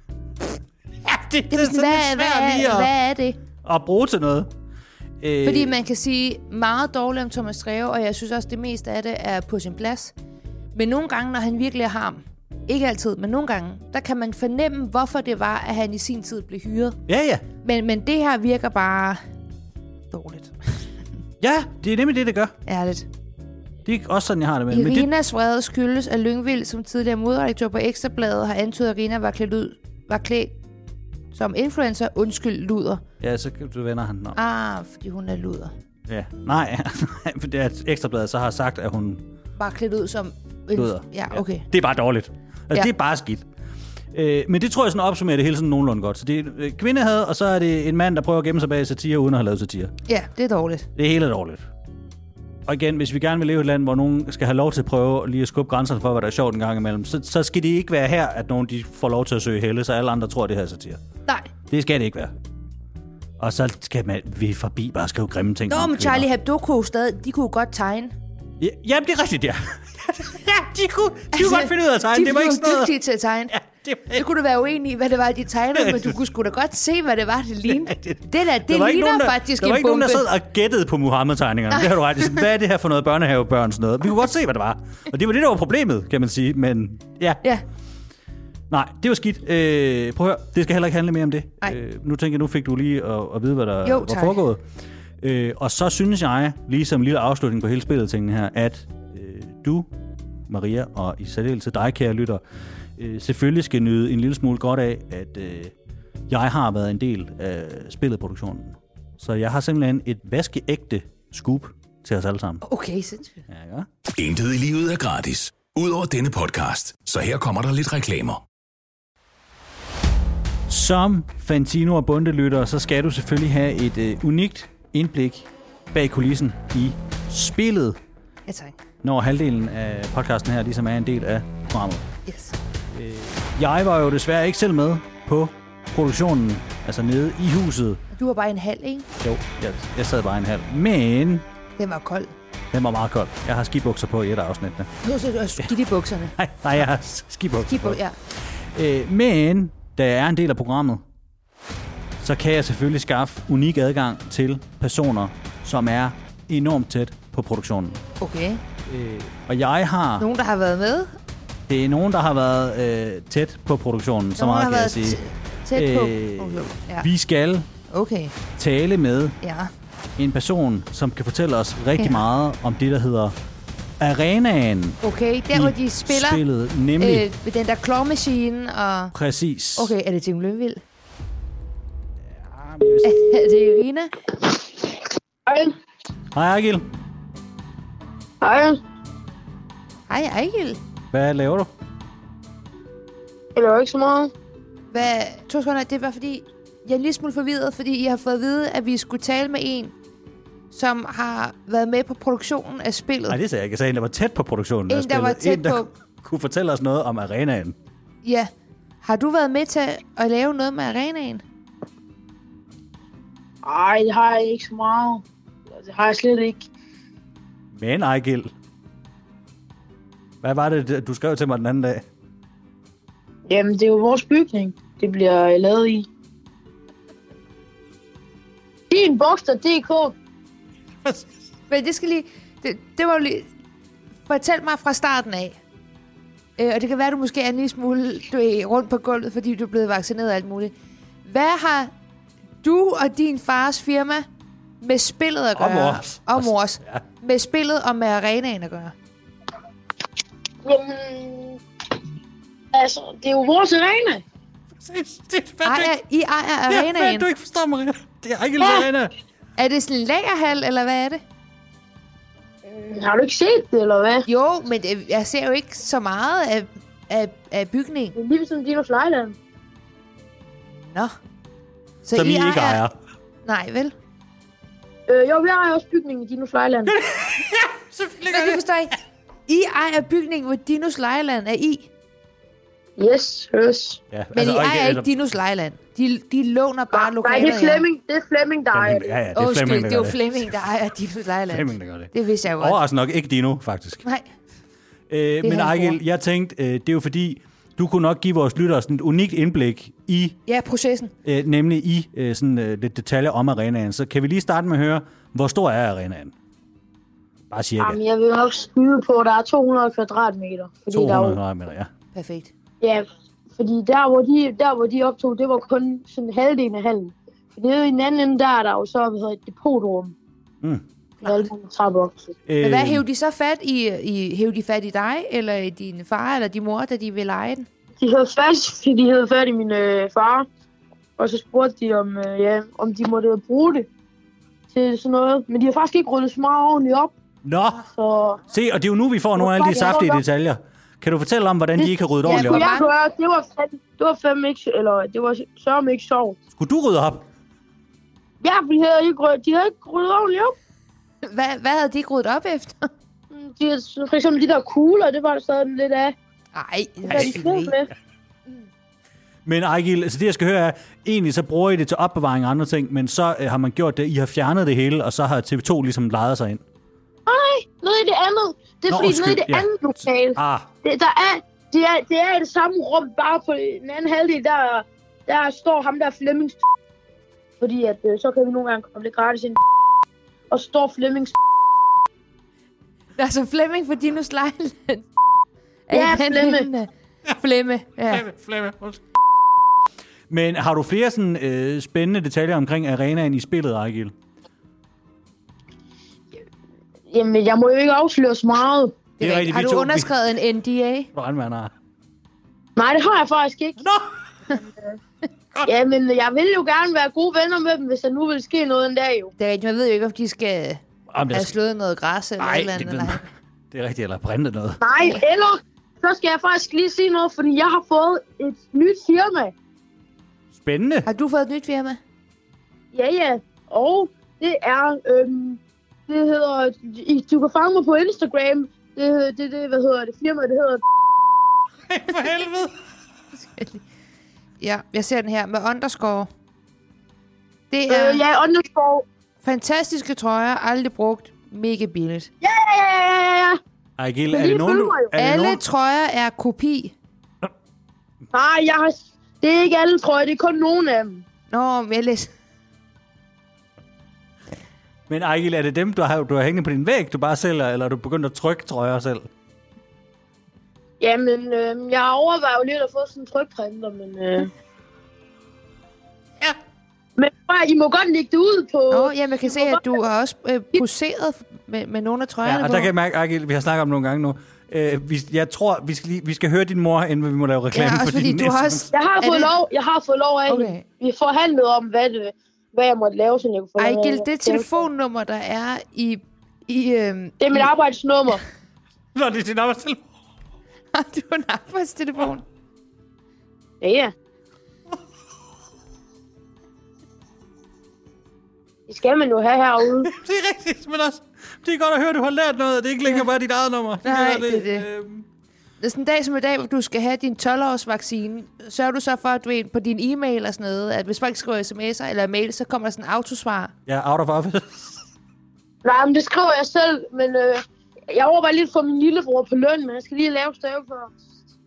det, det, det er sådan hvad, lidt svært lige at, hvad er det? At bruge til noget. Øh... Fordi man kan sige meget dårligt om Thomas Treve, og jeg synes også, det meste af det er på sin plads. Men nogle gange, når han virkelig er ham, ikke altid, men nogle gange, der kan man fornemme, hvorfor det var, at han i sin tid blev hyret. Ja, ja. Men, men det her virker bare dårligt. Ja, det er nemlig det, det gør. Ærligt. Det er også sådan, jeg har det med. Irinas vrede det... skyldes, at Lyngvild, som tidligere modredaktør på Ekstrabladet, har antydet, at Irina var klædt ud, var klædt som influencer. Undskyld, luder. Ja, så du vender han. Nå. Ah, fordi hun er luder. Ja, nej. For det er, at Ekstrabladet så har sagt, at hun... Bare klædt ud som... Luder. Ja, okay. Ja. Det er bare dårligt. Altså, ja. Det er bare skidt. Øh, men det tror jeg sådan opsummerer det hele sådan nogenlunde godt. Så det er øh, kvindehad, og så er det en mand, der prøver at gemme sig bag satire, uden at have lavet satire. Ja, det er dårligt. Det er hele dårligt. Og igen, hvis vi gerne vil leve i et land, hvor nogen skal have lov til at prøve lige at skubbe grænserne for, hvad der er sjovt en gang imellem, så, så skal det ikke være her, at nogen de får lov til at søge helle, så alle andre tror, at det her er satire. Nej. Det skal det ikke være. Og så skal man vi forbi bare skrive grimme ting. Nå, men Charlie Hebdo kunne stadig, de kunne godt tegne. Ja, jamen, det er rigtigt, ja. Ja, de kunne, de altså, kunne godt finde ud af at tegne. De det var ikke sådan noget. dygtige til at tegne. Ja, det, var... det kunne du være uenig i, hvad det var, de tegnede, men du kunne sgu da godt se, hvad det var, det lignede. Det, det der, det der ligner nogen, der, faktisk en bombe. Der var ikke nogen, der sad og gættede på Muhammed-tegningerne. Det har du ret. Hvad er det her for noget børnehavebørn sådan noget? Vi kunne godt se, hvad det var. Og det var det, der var problemet, kan man sige. Men ja. Ja. Nej, det var skidt. Øh, prøv at høre, det skal heller ikke handle mere om det. Øh, nu tænker jeg, nu fik du lige at, at vide, hvad der jo, var foregået. Øh, og så synes jeg, lige som en lille afslutning på hele spillet tingene her, at øh, du, Maria, og i særdeleshed dig, kære lytter, øh, selvfølgelig skal nyde en lille smule godt af, at øh, jeg har været en del af spilletproduktionen. Så jeg har simpelthen et vaskeægte scoop til os alle sammen. Okay, sindssygt. Ja, ja. Intet i livet er gratis. Udover denne podcast. Så her kommer der lidt reklamer. Som Fantino og Bundelytter, så skal du selvfølgelig have et øh, unikt indblik bag kulissen i spillet. Ja, tak. Når halvdelen af podcasten her ligesom er en del af programmet. Yes. Øh, jeg var jo desværre ikke selv med på produktionen, altså nede i huset. Du var bare en halv, ikke? Jo, jeg, jeg sad bare en halv. Men... Den var kold. Den var meget kold. Jeg har skibukser på i et af afsnittene. Du har så skidt i bukserne. Nej, nej, jeg har skibukser Skibuk, ja. øh, Men, da jeg er en del af programmet, så kan jeg selvfølgelig skaffe unik adgang til personer, som er enormt tæt på produktionen. Okay. Øh, og jeg har... Nogen, der har været med? Det er nogen, der har været øh, tæt på produktionen, så meget kan jeg sige. Tæt på øh, okay. Ja. Vi skal okay. tale med ja. en person, som kan fortælle os rigtig ja. meget om det, der hedder arenaen. Okay, der hvor de spiller spillet, nemlig øh, ved den der claw machine og... Præcis. Okay, er det Jim Lyngvild? Ja, men jeg er, er det Irina? Hej. Hej, Ejgil. Hej. Hej, Ejgil. Hvad laver du? Jeg laver ikke så meget. Hvad? To sekunder, det var fordi... Jeg er en lille smule forvirret, fordi jeg har fået at vide, at vi skulle tale med en, som har været med på produktionen af spillet. Nej, det sagde jeg ikke. Jeg sagde en, der var tæt på produktionen en, af spillet. Der var tæt en, der på... kunne fortælle os noget om arenaen. Ja. Har du været med til at lave noget med arenaen? Nej, det har jeg ikke så meget. Det har jeg slet ikke. Men Ejgil, hvad var det, du skrev til mig den anden dag? Jamen, det er jo vores bygning. det bliver lavet i. Din Boxster punktum d k. Men det skal lige... Det, det var jo lige... Fortæl mig fra starten af. Øh, og det kan være, du måske er en lille smule du er rundt på gulvet, fordi du er blevet vaccineret og alt muligt. Hvad har du og din fars firma med spillet at gøre? Og mors. Og mors. Ja. Med spillet og med arenaen at gøre? Jamen... Altså, det er jo vores arena. Præcis. Det er fandme Ejer, ikke... I ejer Ja, arenaen. hvad, du ikke forstår, Maria. Det er ikke en Ja. arena. Er det sådan en lagerhal, eller hvad er det? Har du ikke set det, eller hvad? Jo, men det, jeg ser jo ikke så meget af, af, af bygningen. Det er lige som Dino Flyland. Nå. Så Som I ikke ejer. Nej, vel? Øh, jo, vi ejer også bygningen i Dino Flyland. Selvfølgelig Men gør det det. forstår jeg ikke. I ejer bygningen, hvor Dinos Lejeland er i. Yes, yes. Ja, Men altså, I ejer altså- ikke Dinos Lejeland. De, de låner bare Nej, lokaler. det er Flemming, det er Flemming, der ejer Flemming, det. ja, ja, det er Åh, Flemming, det der er gør jo det. Flemming, der ejer Dinos Lejeland. Flemming, der gør det. Det vidste jeg jo godt. Overraskende nok ikke Dino, faktisk. Nej. Øh, men hans bror. Ejgil, jeg tænkte, øh, det er jo fordi, du kunne nok give vores lyttere sådan et unikt indblik i, Ja, processen. øh, nemlig i øh, sådan øh, lidt detaljer om arenaen. Så kan vi lige starte med at høre, hvor stor er arenaen? Bare cirka. Jamen, jeg vil nok skyde på, at der er to hundrede kvadratmeter. Fordi to hundrede der er jo, kvadratmeter, ja. Perfekt. ja, fordi der hvor, de, der, hvor de optog, det var kun sådan halvdelen af hallen. For det er jo i den anden ende, der er der jo så hvad hedder, et depotrum. Mm. Med alle mulige trapper op til. Øh, Men hvad hævde de så fat i, i? Hævde de fat i dig, eller i din far, eller din mor, da de ville lege den? De havde fast, fordi de havde fat i min øh, far. Og så spurgte de, om, øh, ja, om de måtte bruge det til sådan noget. Men de har faktisk ikke ryddet så meget ordentligt op. Nå, Så se, og det er jo nu, vi får nogle af alle de saftige detaljer. Kan du fortælle om, hvordan de ikke har ryddet Ja, ordentligt hvor op? jeg gøre, det var fandme, det var fandme ikke, eller det var sørme ikke sjovt. Skulle du rydde op? Ja, for de havde ikke, ryddet- de havde ikke ryddet ordentligt op. Hvad, hvad havde de ikke ryddet op efter? De, havde- for eksempel de der kugler, det var der sådan lidt af. Nej, Hvad er de fede med? Men Ejgil, altså det jeg skal høre er, egentlig så bruger I det til opbevaring og andre ting, men så øh, har man gjort det, I har fjernet det hele, og så har T V to ligesom lejet sig ind. Nej, nede i det andet. Det er Nå, fordi, undskyld, nede i det ja. andet lokale. Ah, Det, der er, det, er, det er i det samme rum, bare på den anden halvdel, der, der står ham der Flemmings. Fordi at, øh, så kan vi nogle gange komme lidt gratis ind. Og så står Flemmings. Altså Flemming for Dinos Lejeland. Ja, Flemme. Flemme, ja. flemme. Men har du flere sådan øh, spændende detaljer omkring arenaen i spillet, Ejgil? Jamen, jeg må jo ikke afsløre så meget. Det er rigtigt, Har vi du to- underskrevet en N D A? Hvordan har? Nej, det har jeg faktisk ikke. Nå! Ja, men jeg vil jo gerne være gode venner med dem, hvis der nu vil ske noget en dag jo. Det er rigtigt, jeg ved jo ikke, om de skal Jamen, have det, slået noget græs eller nej, et eller det, andet. ved, Eller... det er rigtigt, eller brændt noget. Nej, eller så skal jeg faktisk lige sige noget, fordi jeg har fået et nyt firma. Spændende. Har du fået et nyt firma? Ja, ja. Og det er, øhm, det hedder, I- du kan fange mig på Instagram. Det, det, det hvad hedder det, firma, det hedder... For helvede. Ja, jeg ser den her med underscore. Det er Øh, ja, underscore. fantastiske trøjer, aldrig brugt, mega billigt. Ja, ja, ja, ja, ja. Ejgil, Men er det lige nogen, følg du... mig jo. Er det Alle nogen, trøjer er kopi. Nej, jeg har... Det er ikke alle, tror jeg. Det er kun nogen af dem. Nå, men jeg læser... men Ejgil, er det dem, du har, du har hængende på din væg, du bare sælger, eller er du begyndt at trykke trøjer selv? Jamen, øh, jeg overvejer jo lidt at få sådan en trykprinter, men... Øh... Ja. Men bare, I må godt lægge det ud på... Nå, ja, man kan se, at du har også øh, poseret med, med nogle af trøjerne Ja, og på. der kan jeg mærke, Ejgil, vi har snakket om nogle gange nu. Øh, vi, jeg tror, vi skal, lige, vi skal høre din mor, inden vi må lave reklame Ja, også for fordi din du har næste- også... Jeg har Er fået det- lov, jeg har fået lov af Okay. okay. Vi forhandlede om, hvad, det, hvad jeg måtte lave, så jeg kunne få Ejgil, noget- det telefonnummer, der er i... i øhm, Det er mit i- arbejdsnummer. Nå, det er din arbejdstelefon. Har du en arbejdstelefon? Ja, ja. Det skal man jo have herude. Det er rigtigt, men også... Det er godt at høre, at du har lært noget, og det er ikke længere bare dit eget nummer. Nej, kan jeg det er det. Øhm, Det er sådan en dag som i dag, hvor du skal have din tolv-års vaccine. Sørger du så for, at du er på din e-mail og sådan noget, at hvis folk skriver sms'er eller mail, så kommer der sådan en autosvar. ja, out of office. Nej, men det skriver jeg selv, men øh, jeg overvejer lidt for min lillebror på løn, men jeg skal lige lave stave for. Så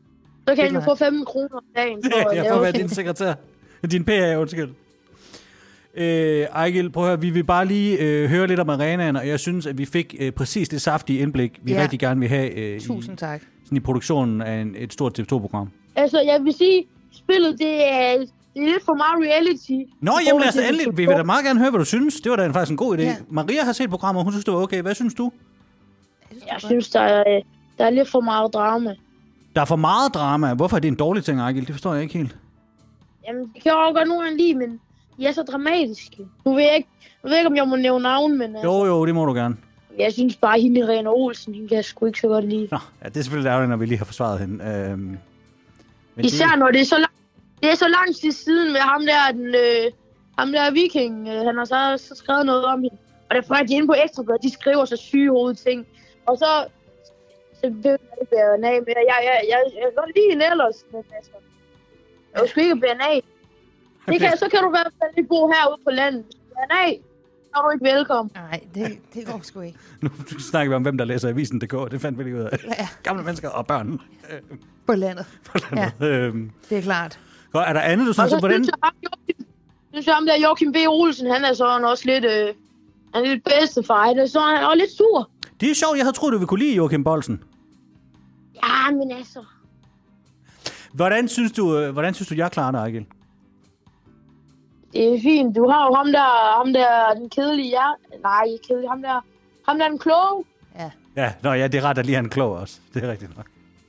Så kan han jo få femten kroner om dagen. Det er rigtigt, jeg får være din sekretær. Din P A, undskyld. Øh, Ejgil, prøv at høre, vi vil bare lige øh, høre lidt om arenaen, og jeg synes, at vi fik øh, præcis det saftige indblik, vi ja. rigtig gerne vil have øh, Tusind i, tak. Sådan i produktionen af en, et stort T V to-program. Altså, jeg vil sige, spillet, det er, det er lidt for meget reality. Nå, jamen lad os da endelig. Vi vil da meget gerne høre, hvad du synes. Det var da faktisk en god idé. Ja. Maria har set programmet, hun synes, det var okay. Hvad synes du? Jeg synes, der er, der er lidt for meget drama. Der er for meget drama. Hvorfor er det en dårlig ting, Ejgil? Det forstår jeg ikke helt. Jamen, det kan jeg også godt nogle gange lide, men de er så dramatiske. Nu ved jeg ikke, nu ved jeg ikke om jeg må nævne navn, men... Altså, jo, jo, det må du gerne. Jeg synes bare, at hende Irene Olsen, hende kan jeg sgu ikke så godt lide. Nå, ja, det er selvfølgelig ærgerligt, når vi lige har forsvaret hende. Øhm, Især det... når det er så lang, det er så lang tid siden med ham der, den, øh, ham der viking. Øh, han har så, så skrevet noget om hende. Og derfor er de inde på Ekstrabladet, de skriver så syge hovedting. Og så... Så det er ikke bære af med. Jeg, jeg, jeg, jeg kan godt lide hende ellers, men altså... Jeg skal ikke bære af. Det kan, så kan du i hvert fald ikke bo herude på landet. Ja, nej, så er du ikke velkommen. Nej, det, det går sgu ikke. Nu snakker vi om, hvem der læser avisen punktum d k. Det fandt vi lige ud af. Ja. Gamle mennesker og børn. På landet. På landet. Ja, øhm. det er klart. Godt, er der andet, du synes, så hvordan... synes jeg, synes jeg, ham der Joachim B. Olsen, han er sådan også lidt... Øh, han er lidt bedstefar. Han er så han er lidt sur. Det er sjovt, jeg havde troet, du ville kunne lide Joachim Bolsen. Ja, men altså... Hvordan synes du, hvordan synes du jeg klarer det, Ejgil? Det er fint. Du har jo ham der, ham der, den kedelige, ja. Nej, ikke kedelig. Ham der, ham der den kloge. Ja. Ja, nå, ja, det er ret, at lige han er klog også. Det er rigtigt nok.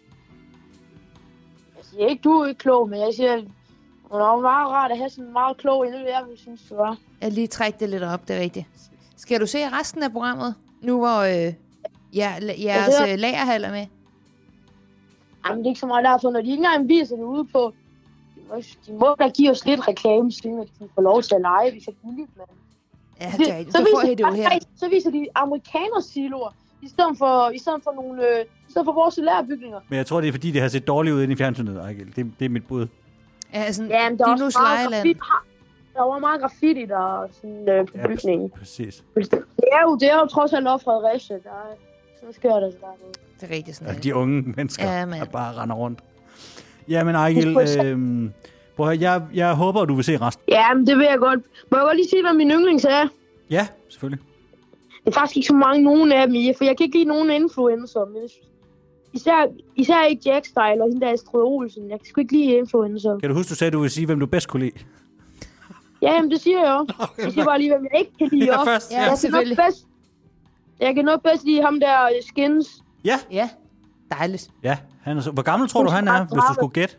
Jeg siger ikke, du er ikke klog, men jeg siger, det er meget rart at have sådan en meget klog endnu, jeg synes, det var. Jeg lige trække det lidt op, det er rigtigt. Skal du se resten af programmet, nu hvor øh, ja, jeres øh, lagerhal er med? Jamen, det er ikke så meget derfor, når de ikke engang viser det ude på... De må da give os lidt reklame, siden at de får lov til at lege, hvis jeg billigt, men... Ja, det er rigtigt. Så, Så, får I det jo her. Så viser de amerikanersiloer, i stedet for, i stedet for nogle... Øh, i stedet for vores lærerbygninger. Men jeg tror, det er fordi, det har set dårligt ud inde i fjernsynet, Ejgil. Det, det er mit bud. Ja, sådan, ja, men der er også meget graffiti. Der var meget graffiti, der sådan, øh, på ja, bygningen. Præcis. Det er jo, det er jo trods alt også Fredericia, der er... Så sker der sådan noget. Det er rigtigt sådan. Ja, de unge mennesker, ja, der bare render rundt. Jamen, Ejgil, øh, prøv at, jeg, jeg håber, du vil se resten. Ja, men det vil jeg godt. Må jeg godt lige sige, hvad min yndlings er? Ja, selvfølgelig. Det er faktisk ikke så mange nogen af dem i, for jeg kan ikke lide nogen influencer. Men især, især ikke Jack Style og hende der Astrid Olsen. Jeg kan sgu ikke lide influencer. Kan du huske, du sagde, du ville sige, hvem du bedst kunne lide? Ja, jamen, det siger jeg også. Okay, jeg siger bare lige, hvem jeg ikke kan lide ja, også. først, ja, ja. Jeg selvfølgelig. Bedst, jeg kan nok bedst lide ham der Skins. Ja. Ja, dejligt. Ja, han er så, hvor gammel tror du, han er, hvis du skulle gætte?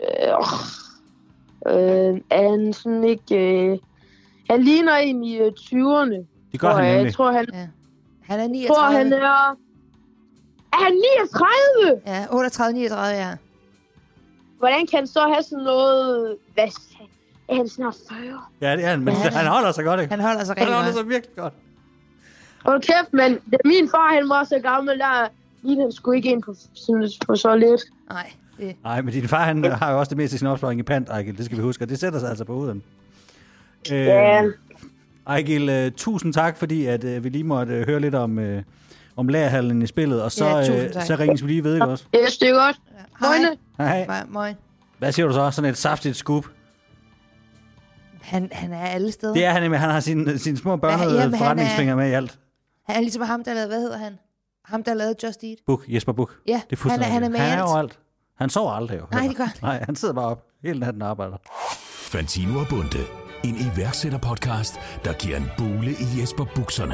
Øh, øh, han sådan ikke... Øh, han ligner en i øh, tyverne. Det gør han nemlig. Jeg tror, han... Ja. Han er niogtredive. Tror, han er... Er han niogtredive? Ja, otteogtredive niogtredive, ja. Hvordan kan han så have sådan noget... Hvad er han snart fyrre? Ja, det er han, men ja, han holder sig godt, ikke? Han holder sig rigtig godt. Han holder godt. sig virkelig godt. Hold kæft, men da min far han var så gammel, der lige han skulle ikke ind på, sådan, på så lidt. Nej. Det... Nej, men din far han har jo også det meste af sin opsparing i pant, Ejgil. Det skal vi huske, og det sætter sig altså på uden. Ja. Øh, Ejgil, uh, tusind tak, fordi at, uh, vi lige måtte uh, høre lidt om, uh, om lagerhallen i spillet, og så, ja, uh, så ringes vi lige ved, ikke også? Ja, det er godt. Ja. Moine. Hej. Hej. Moin. Hvad siger du så? Sådan et saftigt scoop? Han, han er alle steder. Det er han, men han har sine, sine små børnede ja, forretningsfingre med i alt. Han er ligesom ham, der lavede, hvad hedder han? Ham, der lavede Just Eat. Buk, Jesper Buk. Ja, det er han, er, han er med Han er alt. jo alt. Han sover aldrig jo. Nej, det gør han. Nej, han sidder bare op hele natten og arbejder. Fantino og Bunde. En iværksætterpodcast, der giver en bule i Jesper Bukserne.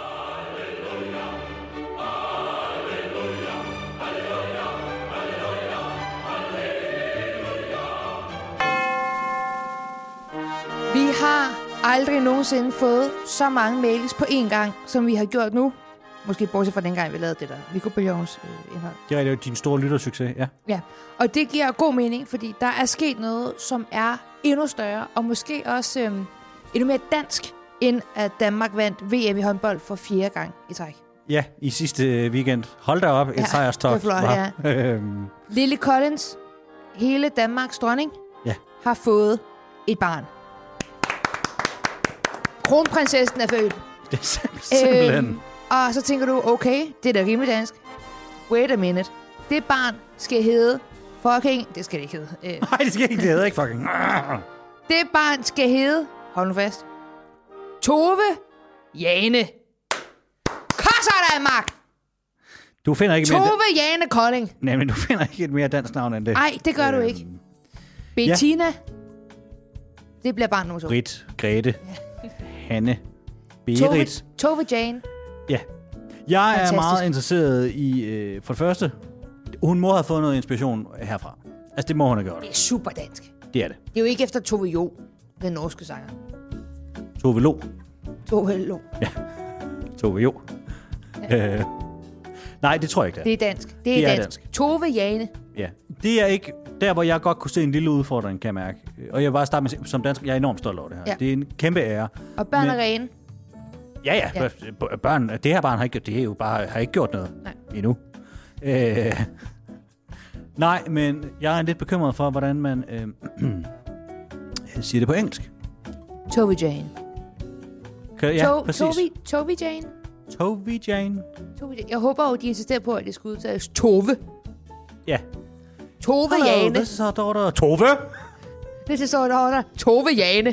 Vi har aldrig nogensinde fået så mange mails på én gang, som vi har gjort nu. Måske bortset fra dengang, vi lavede det der Mikrobillions øh, indhold. Det er jo din store lyttersucces, ja. Ja, og det giver god mening, fordi der er sket noget, som er endnu større, og måske også øh, endnu mere dansk, end at Danmark vandt V M i håndbold for fjerde gang i træk. Ja, i sidste weekend. Hold da op, et ja, sejrstogt. Det er flot, ja. øhm. Lille Collins, hele Danmarks dronning, ja. har fået et barn. Kronprinsessen er født. Det er simpelthen... Øhm, og så tænker du, okay, det er da rimelig dansk. Wait a minute. Det barn skal hedde Fucking, det skal det ikke hedde. Øh, Nej, det skal ikke, det hedder ikke fucking. det barn skal hedde, hold nu fast, Tove Jane. Kom så der, Mark! Du finder ikke mere... Tove Jane Kolding. Nej, men du finder ikke et mere dansk navn end det. Nej, det gør øhm, du ikke. Bettina. Ja. Det bliver bare nummer to. Britt, Grete, ja. Hanne, Berit. Tove, Tove Jane. Ja. Jeg Fantastisk. er meget interesseret i, øh, for det første, hun må have fået noget inspiration herfra. Altså, det må hun have gjort. Det er super dansk. Det er det. Det er jo ikke efter Tove Jo, den norske sanger. Tove Lo. Tove Lo. Ja, Tove Jo. Ja. Øh, nej, det tror jeg ikke, det er. Det er dansk. Det er, det er dansk. dansk. Tove Jane. Ja. Det er ikke der, hvor jeg godt kunne se en lille udfordring, kan jeg mærke. Og jeg vil bare starte med, som dansk, jeg er enormt stolt over det her. Ja. Det er en kæmpe ære. Og børn Men- er rene. Ja, ja. Ja. B- børn, det her barn har ikke, det er jo bare, har ikke gjort noget Nej. endnu. Øh, nej, men jeg er lidt bekymret for, hvordan man øh, siger det på engelsk. Tove Jane. Kan, ja, To- præcis. Tove, Tove Jane. Tove Jane. Tove Jane. Jeg håber jo, de insisterer på, at det skal udtales Tove. Ja. Tove Hello, Jane. this is our daughter. Tove! Det er så der. Tove Jane.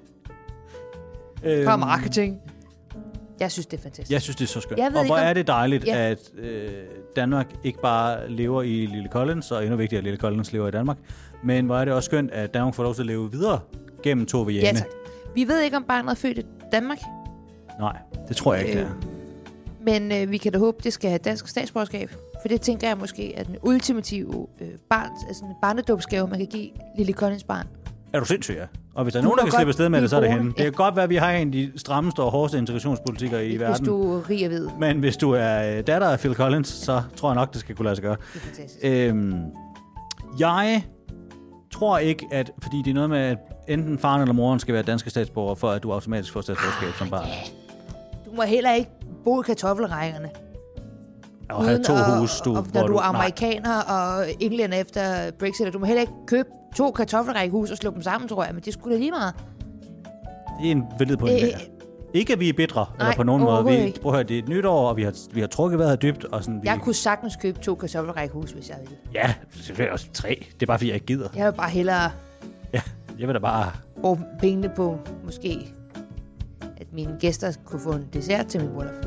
Øhm, Fra marketing. Jeg synes, det er fantastisk. Jeg synes, det er så skønt. Jeg ved Og ikke, hvor om- er det dejligt, Ja. at øh, Danmark ikke bare lever i Lille Collins, og endnu vigtigere, at Lille Collins lever i Danmark, men hvor er det også skønt, at Danmark får lov til at leve videre gennem Tove Jane. Ja, tak. Vi ved ikke, om barnet er født i Danmark. Nej, det tror jeg ikke, det er. Men øh, vi kan da håbe, det skal have dansk statsborgerskab. For det tænker jeg måske er den ultimative øh, barn, altså en barnedåbsgave, man kan give Lille Collins barn. Er du sindssyg, ja? Og hvis der er Du nogen, der må kan godt slippe afsted med det, så er det blive hende. boende. Det kan godt være, at vi har en af de strammeste og hårdeste integrationspolitikker i Hvis verden. du er rig og ved. Men hvis du er øh, datter af Phil Collins, så tror jeg nok, det skal kunne lade sig gøre. Det er fantastisk. Øhm, jeg tror ikke, at fordi det er noget med, at enten faren eller moren skal være danske statsborger, for at du automatisk får statsborgerskab som barn. Du må heller ikke bo i kartoffelrækkerne. Og have to hus, du, og, hvor når du er nej. amerikaner og englænder efter Brexit, og du må heller ikke købe to kartoffelrækkehus og slå dem sammen, tror jeg. Men det skulle da lige meget. Det er en valid point. Øh, Øh, ikke at vi er bitre, nej, eller på nogen måde. overhovedet Vi, ikke. prøv at høre, det er et nyt år, og vi har, vi har trukket vejret dybt. Og sådan, vi, Jeg kunne sagtens købe to kartoffelrækkehus, hvis jeg ville. Ja, selvfølgelig også tre. Det er bare, fordi jeg ikke gider. Jeg vil bare hellere Ja, jeg vil da bare... bruge pengene på, måske, at mine gæster kunne få en dessert til min bryllup.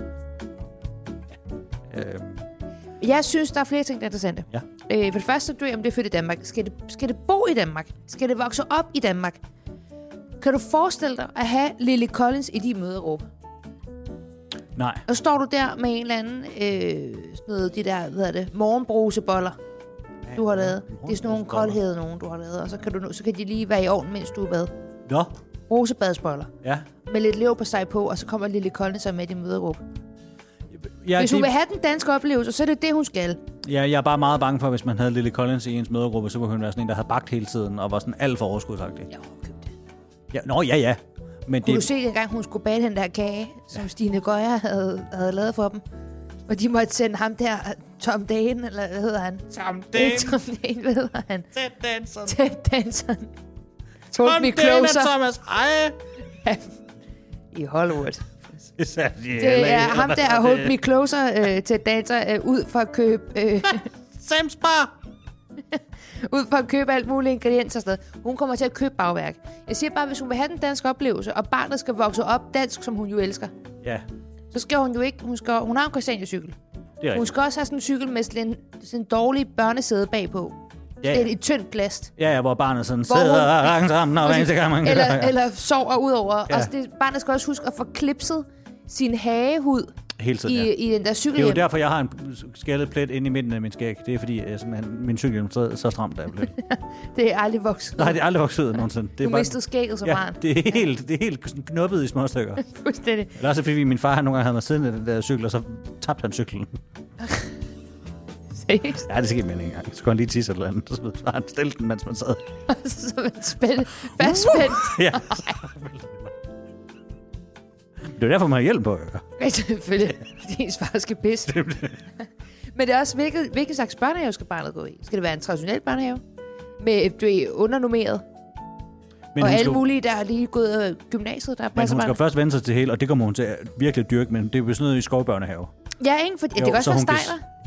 Øh, Jeg synes, der er flere ting, der er interessante. Ja. Øh, for det første, du, om det er født i Danmark. Skal det, skal det bo i Danmark? Skal det vokse op i Danmark? Kan du forestille dig at have Lily Collins i de møderum? nej. Og står du der med en eller anden, øh, sådan noget, de der, hvad hedder det, morgenbruseboller, du har lavet. Det er sådan nogle koldhede nogen, du har lavet. Og så kan, du, så kan de lige være i ovnen, mens du er bad. Nå, Brusebadsboller. ja. Med lidt leverpostej på, og så kommer Lily Collins med i møderum. Ja, Hvis hun det, vil have den danske oplevelse, så er det det, hun skal. ja, jeg er bare meget bange for, hvis man havde Lily Collins i ens mødergruppe, så ville hun være sådan en, der havde bagt hele tiden, og var sådan alt for overskudsagtig. Jeg har købt det. Ja, nå, ja, ja. Men Kunne det, du se dengang, hun skulle bage den der kage, som Stine Gøjer havde, havde lavet for dem? Og de måtte sende ham der, Tom Dane, eller hvad hedder han? Tom Ikke Tom Dane, hvad hedder han? Ted Danson. Ted Danson. Told me closer. Thomas Eje. I Hollywood. Det er, Det er ham der, Hold Me Closer, øh, Ted Danson, øh, ud for at købe... Øh, Sam's Bar. ud for at købe alt muligt ingredienser og sådan noget. Hun kommer til at købe bagværk. Jeg siger bare, hvis hun vil have den danske oplevelse, og barnet skal vokse op dansk, som hun jo elsker, Ja, så skal hun jo ikke... Hun, skal, hun har en Christiania-cykel. det er Hun rigtigt. skal også have sådan en cykel med sådan en, sådan en dårlig børnesæde bagpå. Ja, Et, ja. et tyndt plast. Ja, ja, hvor barnet sådan Hvor sidder hun- langsomt, når hver gang man Eller, eller sover udover. Ja. Ja. Og så det, barnet skal også huske at få klipset sin hagehud hele tiden, i, ja. i den der Det er jo cykelhjem. derfor, jeg har en skaldet plet inde i midten af min skæg. Det er fordi, jeg simpelthen, min cykelhjelm så, så stramt, der er blevet. Det er aldrig vokset. Nej, det er aldrig vokset ud nogensinde. Det er Du mistede skægget som ja, barn. det er helt, det er helt sådan knuppet i små stykker. Fuldstændig. Eller også fordi min far han nogle gange havde mig siddende i den der cykel, og så tabte han cyklen. Seriøst. Ja, det er sikkert meningen engang. Så skulle han lige tisse eller andet, så var han stille den, mens man sad. Så man spændt. Fastspændt. Ja. Det er derfor, man har hjelm på, jo. Ja, selvfølgelig. Fordi ens far skal pisse. Men det er også, hvilket, hvilken slags børnehave skal barnet gå i? Skal det være en traditionel børnehave? Med, du er undernummeret? Men Og hun alle skal, mulige, der er lige gået af gymnasiet, der men passer hun skal barnet? først vende sig til hele, og det kommer hun til at virkelig dyrke, men det er jo sådan noget i skovbørnehave. Ja, ikke? For, ja, det Jo, kan også så være hun kan- stejler.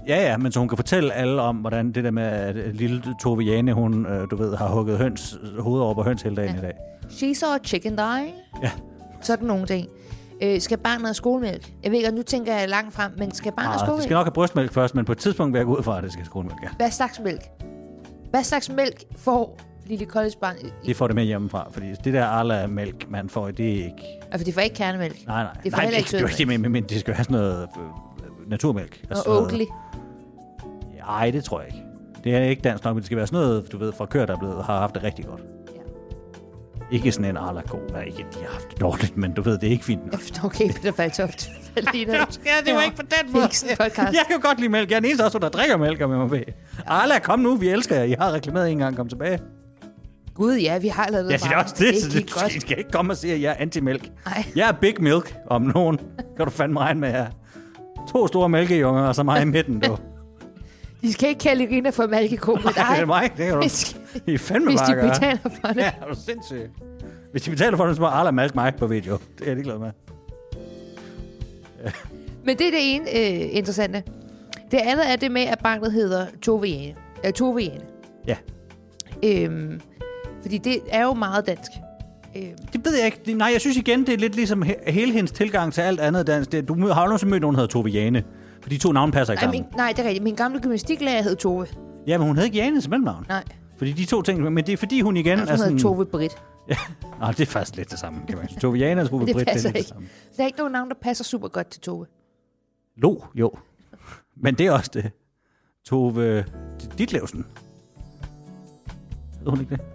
Ja, ja, men så hun kan fortælle alle om, hvordan det der med, at lille Tove Jane, hun, øh, du ved, har hugget høns, hovedet over på høns hele dagen ja. i dag. She saw a chicken die. Ja. Sådan nogle ting. Øh, skal barnet have skolemælk? Jeg ved ikke, nu tænker jeg langt frem, men skal barnet have skolemælk? Det skal nok have brystmælk først, men på et tidspunkt vil jeg gå ud fra, at det skal have skolemælk, ja. Hvad slags mælk? Hvad slags mælk får lille collegebarn? De får det med hjemmefra, fordi det der Arla-mælk, man får, det er ikke... Altså, de får ikke kernemælk? Nej, nej. De får nej, heller ikke sødmælk? Det, men, men de skal jo have sådan noget øh, naturmælk. Og Oatly? Nej, det tror jeg ikke. Det er ikke dansk nok, men det skal være sådan noget, du ved, fra køer, der er blevet, har haft det rigtig godt. Ja. Ikke sådan en Arla-ko. Nej, ikke, de har haft det dårligt, men du ved, det er ikke fint nok. Okay, Peter Faltoft. Ja, det var ikke på den måde. Jeg, jeg kan jo godt lide mælk. Jeg er den eneste også, der drikker mælk, om jeg må bede. Arla, kom nu, vi elsker jer. I har reklameret en gang, kom tilbage. Gud, ja, vi har lavet ja, det. Ja, det er også det, så det, godt. Du skal ikke komme og sige, at jeg er anti-mælk. Nej. Jeg er big milk, om nogen. Kan du fandme regne med jer. To store mælkejunger, og så mig i midten, du. De skal ikke kalde Irina for mælkeko med dig. Nej, det er mig. Det kan du. I er fandme Hvis bare de betaler for det. Ja, er du sindssygt. Hvis de betaler for det, så må Arla malke mig på video. Det er jeg ikke glad med. Ja. Men det er det ene øh, interessante. Det andet er det med, at barnet hedder Tove Jane. Øh, Tove Jane. Ja. Øhm, fordi det er jo meget dansk. Øhm. Det ved jeg ikke. Det, nej, jeg synes igen, det er lidt ligesom he- hele hendes tilgang til alt andet dansk. Det, du har jo også mødt nogen, der hedder Tove Jane. For de to navne passer ikke sammen. Min, nej, det er rigtigt. Min gamle gymnastiklærer hed Tove. Ja, men hun hed ikke Jane som mellemnavn. Nej. Fordi de to ting, men det er fordi hun igen altså, er hun sådan... hedder Tove Britt. Ja, nej, det er faktisk lidt det samme, kan man sige. Tove Jane og Tove Britt, det er lidt det samme. Der er ikke nogen navn, der passer super godt til Tove. Lo, jo. Men det er også det. Tove Ditlevsen. Ved hun ikke det?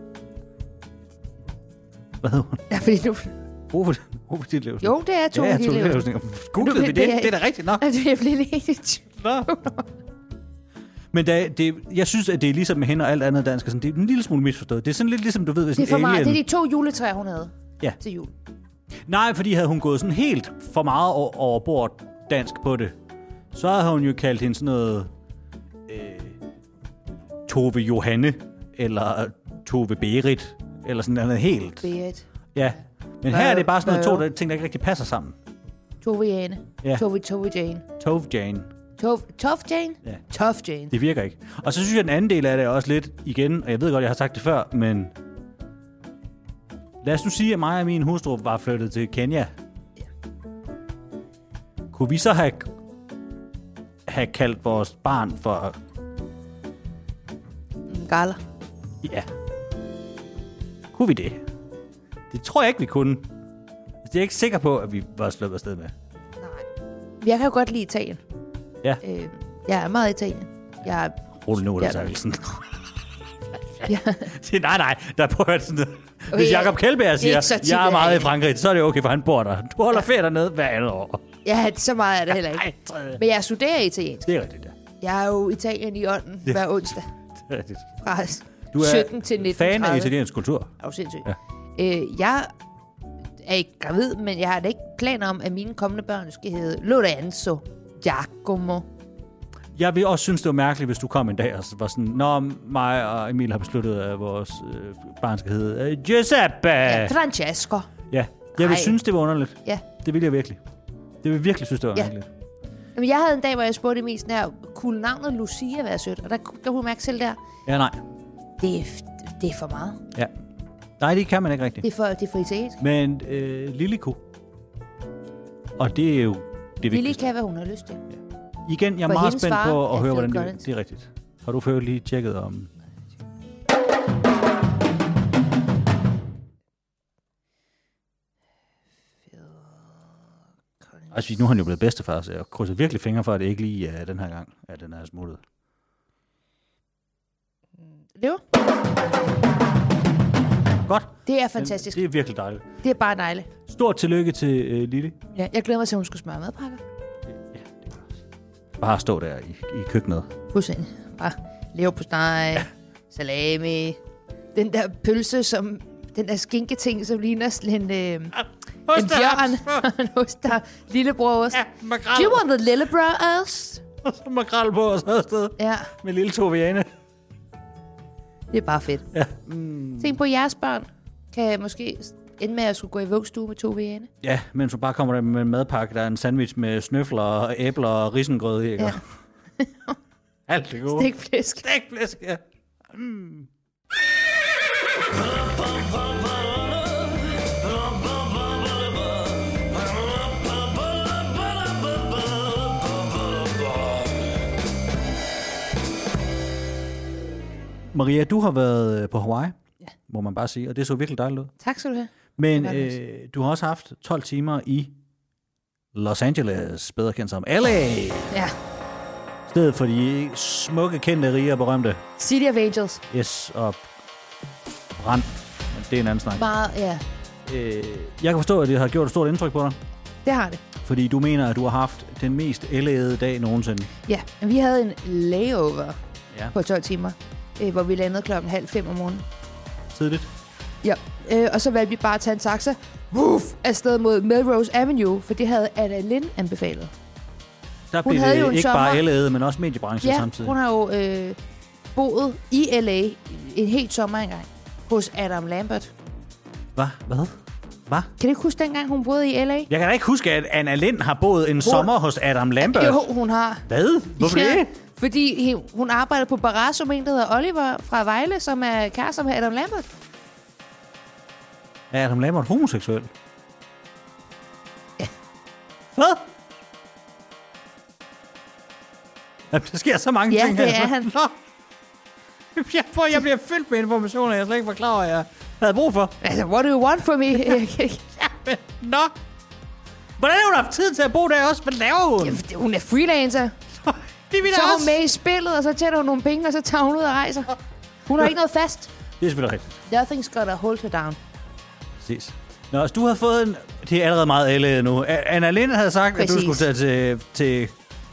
Hvad hedder hun? Ja, fordi nu... Ove, Ove Ditlevsen. Jo, det er Tove ja, Ditlevsen. Googlede vi det? Det er, det er da rigtigt nok. Altså, jeg blev lidt... Men det, det, jeg synes, at det er ligesom med hende og alt andet dansk. Sådan, det er en lille smule misforstået. Det er sådan lidt ligesom, du ved, hvis det er for alien... meget. Det er de to juletræer, hun havde ja. til jul. Nej, fordi havde hun gået sådan helt for meget over, over bord dansk på det, så havde hun jo kaldt hende sådan noget øh, Tove Johanne, eller Tove Berit, eller sådan noget helt... Berit. Ja, men her er det bare sådan noget to der, ting, der ikke rigtig passer sammen. Tove Jane. Ja. Tove, Tove Jane. Tove Jane. Tove, Tove Jane? Ja. Tove Jane. Det virker ikke. Og så synes jeg, at den anden del af det er også lidt igen, og jeg ved godt, jeg har sagt det før, men lad os nu sige, at mig og min hustru var flyttet til Kenya. Ja. Kunne vi så have, have kaldt vores barn for... Gala. Ja. Kunne vi det? Det tror jeg ikke, vi kunne. Det er jeg ikke sikker på, at vi var sluppet afsted med. Nej. Jeg kan jo godt lide Italien. Ja. Øh, jeg er meget Italien. Jeg er... Rolig nu, der er sådan. Ja. nej, nej. Der prøver sådan noget. Okay, Hvis Jacob Kjeldberg siger, jeg er meget i Frankrig, så er det okay, for han bor der. Du holder ferie dernede hver andet år. Ja, så meget er det heller ikke. Men jeg studerer italiensk. Det er rigtigt, ja. Jeg er jo Italien i ånden ja. hver onsdag. Det er rigtigt. Fra du er sytten til nitten tredive. Fan af italiensk kultur. Er jo sindssygt. Ja. Øh, jeg er ikke gravid, men jeg har da ikke planer om, at mine kommende børn skal hedde Lorenzo, Giacomo. Jeg vil også synes, det var mærkeligt, hvis du kom en dag og var sådan, nå, mig og Emil har besluttet, at vores øh, barn skal hedde øh, Giuseppe. Ja, Francesco. Ja, jeg vil Ej. synes, det var underligt. Ja. Det vil jeg virkelig. Det vil virkelig synes, det var ja. mærkeligt. Jamen, jeg havde en dag, hvor jeg spurgte Emil sådan her, kunne navnet Lucia være sødt? Og der, der kunne du mærke selv der. Ja, nej. Det er, det er for meget. Ja. Nej, det kan man ikke rigtigt. Det er for, det er for italiensk. Men øh, Lille kunne. Og det er jo det vigtigste. Lille kan, hvad hun har lyst til. Ja. Igen, jeg er for meget spændt på at høre, hvordan det, det er rigtigt. Har du før lige tjekket om... Altså, nu er han jo blevet bedstefar, så jeg krydser virkelig fingre for, at det ikke lige er den her gang, at den er smuttet. Jo. Godt. Det er fantastisk. Det er virkelig dejligt. Det er bare dejligt. Stort tillykke til uh, Lille. Ja, jeg glæder mig til, at hun skal smøre madpakker. Ja, det var også. Bare stå der i, i køkkenet. Fuldstændig. Bare leverpostej, ja. Salami, den der pølse, som den der skinketing, som ligner sådan en, øh, en bjørn. Hos der lillebror også. Ja, makrel. Do you want the lillebror ost? Og så makrel på os afsted. Ja. Med lille Tove Jane. Det er bare fedt. Ja. Mm. Tænk på, jeres børn kan måske ende med at skulle gå i vuggestue med Tove Jane. Ja, men så bare kommer der med en madpakke, der er en sandwich med snøfler og æbler og risengrød i. Ja. Alt det gode. Stikflæsk. Stikflæsk, ja. Mm. Maria, du har været på Hawaii, ja. Må man bare sige, og det så virkelig dejligt ud. Tak skal du have. Men øh, du har også haft tolv timer i Los Angeles, bedre kendt som L A. Ja. Stedet for de smukke, kendte, rige og berømte. City of Angels. Yes, og brand. Men det er en anden snak. Meget, ja. Øh, jeg kan forstå, at det har gjort et stort indtryk på dig. Det har det. Fordi du mener, at du har haft den mest L A'ede dag nogensinde. Ja, vi havde en layover ja. på tolv timer, øh, hvor vi landede klokken halv fem om morgenen. Tidligt. Ja, øh, og så valgte vi bare at tage en taxa Woof, afsted mod Melrose Avenue, for det havde Anna Lind anbefalet. Der blev det ikke sommer. Bare L A'ede, men også mediebranchen ja, samtidig. Hun har jo øh, boet i L A en helt sommer engang hos Adam Lambert. Hvad? Hvad? Hvad? Kan du ikke huske dengang, hun boede i L A? Jeg kan da ikke huske, at Anna Lind har boet en hun... sommer hos Adam Lambert. Jo, hun har. Hvad? Hvorfor ja, det? Fordi hun arbejder på Barras, som en, der hedder Oliver fra Vejle, som er kærester med Adam Lambert. Er Adam Lambert homoseksuel? Ja. Hvad? Ja, der sker så mange ja, ting her. Ja, det er han. Nå. Jeg, får, jeg bliver fyldt med informationer, jeg slet ikke var klar over, jeg havde brug for. Altså, what do you want from me? ja, men, nå. Hvordan har hun haft tid til at bo der også? Hvad laver hun? Ja, hun er freelancer. det vil så er hun også. med i spillet, og så tjener hun nogle penge, og så tager hun ud og rejser. Hun har ikke noget fast. Det er selvfølgelig rigtigt. Nothing's gonna hold her down. Præcis. Nå, altså, du har fået en... Det er allerede meget ældet nu. Anna Lind havde sagt, Præcis. At du skulle tage til... til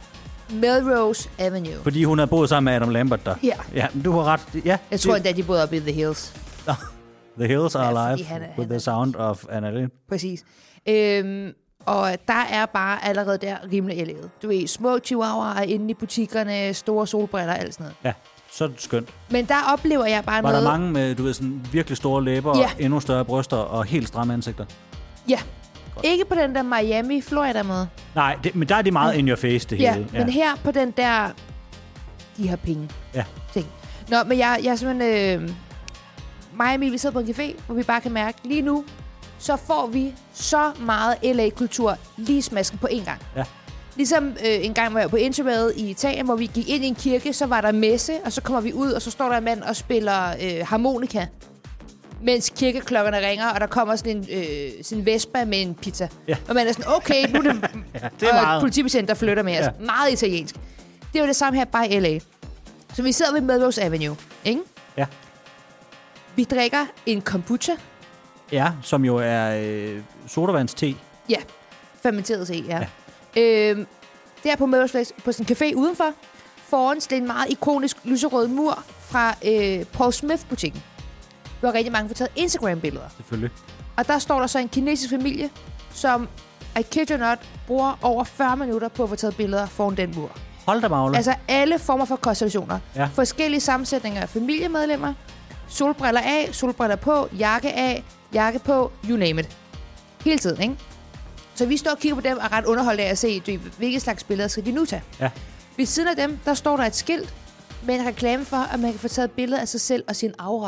Melrose Avenue. Fordi hun har boet sammen med Adam Lambert der. Ja. Ja, men du har ret. Ja, jeg tror endda, de boede op i The Hills. The Hills are ja, alive han, with han the sound of Anna Lind. Præcis. Øhm, og der er bare allerede der rimelig ældet. Du ved, små chihuahuaer inde i butikkerne, store solbriller, alt sådan noget. Ja, så er det skønt. Men der oplever jeg bare Var noget... Var der mange med, du ved, sådan virkelig store læber, ja. og endnu større bryster og helt stramme ansigter? Ja. Godt. Ikke på den der Miami, Florida måde. Nej, det, men der er det meget in your face, det ja, hele. Ja, men her på den der... De har penge. Ja. Ting. Nå, men jeg, jeg er simpelthen... Øh, mig og Emil, vi sidder på en café, hvor vi bare kan mærke, lige nu, så får vi så meget L A-kultur lige smasken på én gang. Ja. Ligesom øh, en gang var jeg på Interrail i Italien, hvor vi gik ind i en kirke, så var der messe, og så kommer vi ud, og så står der en mand og spiller øh, harmonika, mens kirkeklokkerne ringer, og der kommer sådan en, øh, sådan en Vespa med en pizza. Ja. Og man er sådan, okay, nu er det, ja, det er meget. politibetjent, der flytter med os. Ja. Meget italiensk. Det var det samme her bare i L A. Så vi sidder ved Melrose Avenue, ikke? Ja. Vi drikker en kombucha. Ja, som jo er øh, sodavandste. Ja, fermenteret te, ja. ja. Øhm, der på Melrose på sådan en café udenfor, foran sådan en meget ikonisk lyserød mur fra øh, Paul Smith-butikken. Hvor rigtig mange får taget Instagram-billeder. Selvfølgelig. Og der står der så en kinesisk familie, som, I kid you not, bruger over fyrre minutter på at få taget billeder foran den mur. Hold da magle. Altså alle former for konstellationer. Ja. Forskellige sammensætninger af familiemedlemmer. Solbriller af, solbriller på, jakke af, jakke på, you name it. Hele tiden, ikke? Så vi står og kigger på dem og er ret underholdt af at se, hvilke slags billeder skal de nu tage. Ja. Ved siden af dem, der står der et skilt med en reklame for, at man kan få taget billeder af sig selv og sin aura.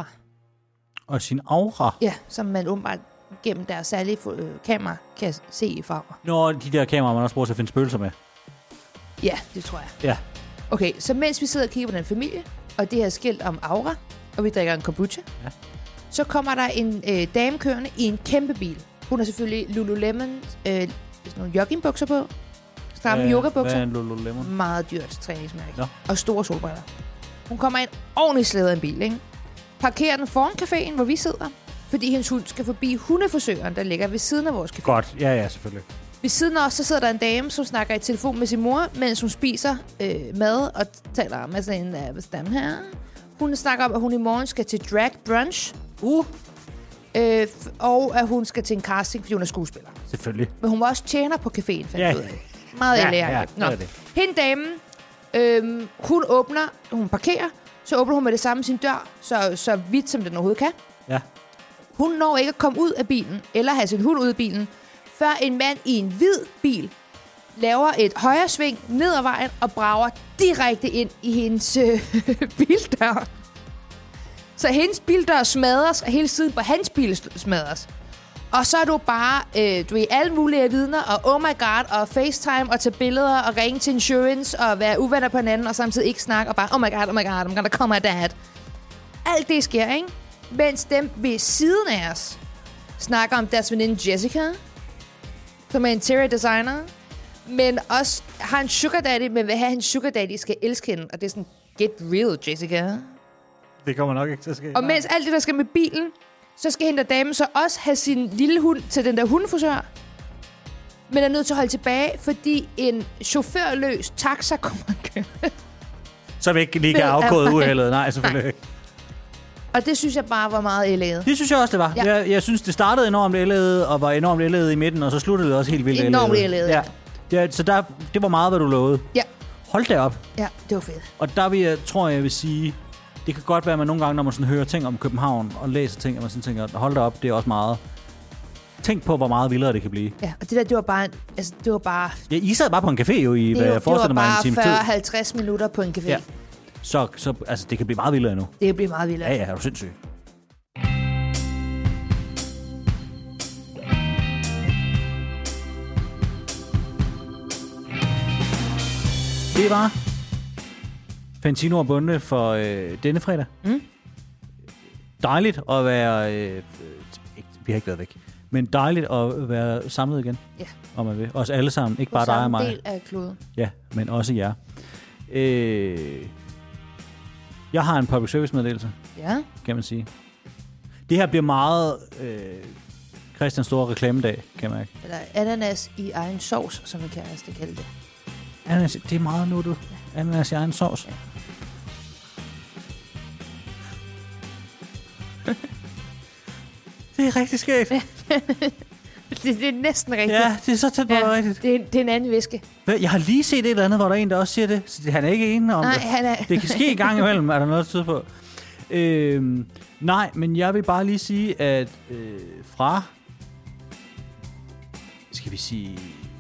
Og sin aura? Ja, som man åbenbart gennem deres særlige øh, kamera kan se i farver. Nå, de der kameraer, man også bruger til at finde spøgelser med. Ja, det tror jeg. Ja. Okay, så mens vi sidder og kigger på den familie, og det her skilt om aura, og vi drikker en kombucha, ja. Så kommer der en øh, dame kørende i en kæmpe bil. Hun har selvfølgelig Lululemon, øh, sådan nogle joggingbukser på, stramme øh, yogabukser. Hvad er en Lululemon? Meget dyrt træningsmærke. Ja. Og store solbriller. Hun kommer ind ordentligt slædet af en bil, ikke? Parkerer den foran caféen, hvor vi sidder, fordi hendes hund skal forbi hundeforsøgeren, der ligger ved siden af vores café. Godt, ja, ja, selvfølgelig. Ved siden af os, så sidder der en dame, som snakker i telefon med sin mor, mens hun spiser øh, mad og taler med sådan en uh, stemme her. Hun snakker om, at hun i morgen skal til drag brunch. Uh. Øh, og at hun skal til en casting, fordi hun er skuespiller. Selvfølgelig. Men hun var også tjener på caféen, fandt ja. ud af. Meget ja, lærer. Ja, Nå. det. Hende damen, øh, hun åbner, hun parkerer, så åbner hun med det samme sin dør, så, så vidt som den overhovedet kan. Ja. Hun når ikke at komme ud af bilen, eller have sin hund ud af bilen, før en mand i en hvid bil laver et højre sving ned ad vejen og brager direkte ind i hendes øh, bildør. Så hendes bildør smadres, og hele siden på hans bil smadres. Og så er du bare, øh, du er alle mulige vidner, og oh my god, og FaceTime, og tage billeder, og ringe til insurance, og være uvenner på hinanden, og samtidig ikke snakke, og bare, oh my god, oh my god, I'm gonna call my dad. Alt det sker, ikke? Mens dem ved siden af os snakker om deres veninde Jessica, som er interior designer, men også har en sugar daddy, men vil have, at hendes sugar daddy skal elske hende. Og det er sådan, get real, Jessica. Det kommer nok ikke til at ske. Og mens alt det, der skal med bilen, så skal hende der dame så også have sin lille hund til den der hundefrisør. Men er nødt til at holde tilbage, fordi en chaufførløs taxa kommer og kører. Så vi ikke lige kan afgået uheldet. Nej, selvfølgelig Nej. ikke. Og det synes jeg bare var meget ældet. Det synes jeg også, det var. Ja. Jeg, jeg synes, det startede enormt ældet, og var enormt ældet i midten, og så sluttede det også helt vildt ældet. Enormt ældet, ja. ja. Så der, det var meget, hvad du lovede. Ja. Hold da op. Ja, det var fedt. Og der vil jeg, tror jeg, jeg vil sige, det kan godt være, at man nogle gange, når man sådan hører ting om København, og læser ting, og man sådan tænker, hold da op, det er også meget. Tænk på, hvor meget vildere det kan blive. Ja, og det der, det var bare... Altså, det var bare... Ja, I sad bare på en café jo i, hvad jeg forestiller mig, en time tid. Det var bare fyrre til halvtreds minutter på en café. Ja. Så, så altså, det kan blive meget vildere endnu. Det kan blive meget vildere. Ja, ja, er du sindssyg. Det var Fantino og Bonde for øh, denne fredag. Mm. Dejligt at være... Øh, vi har ikke været væk. Men dejligt at være samlet igen. Ja. Om man vil. Os alle sammen. Ikke på bare dig og mig. del af kloden. Ja, men også jer. Øh, jeg har en public service meddelelse. Ja. Kan man sige. Det her bliver meget øh, Christians store reklamedag, kan man ikke. Eller ananas i egen sovs, som vi kæreste kalder det. Ananas, det er meget nuttet. Ja. Ananas i egen sovs. Ja. Det er rigtig skægt. det, det er næsten rigtigt. Ja, det er så tæt på ja, rigtigt. Det er, det er en anden væske. Jeg har lige set et eller andet, hvor der er en, der også siger det. Så han er ikke enig om nej, det. Han er... Det kan ske en gang imellem, er der noget at tyde på. Øhm, nej, men jeg vil bare lige sige, at øh, fra... Skal vi sige...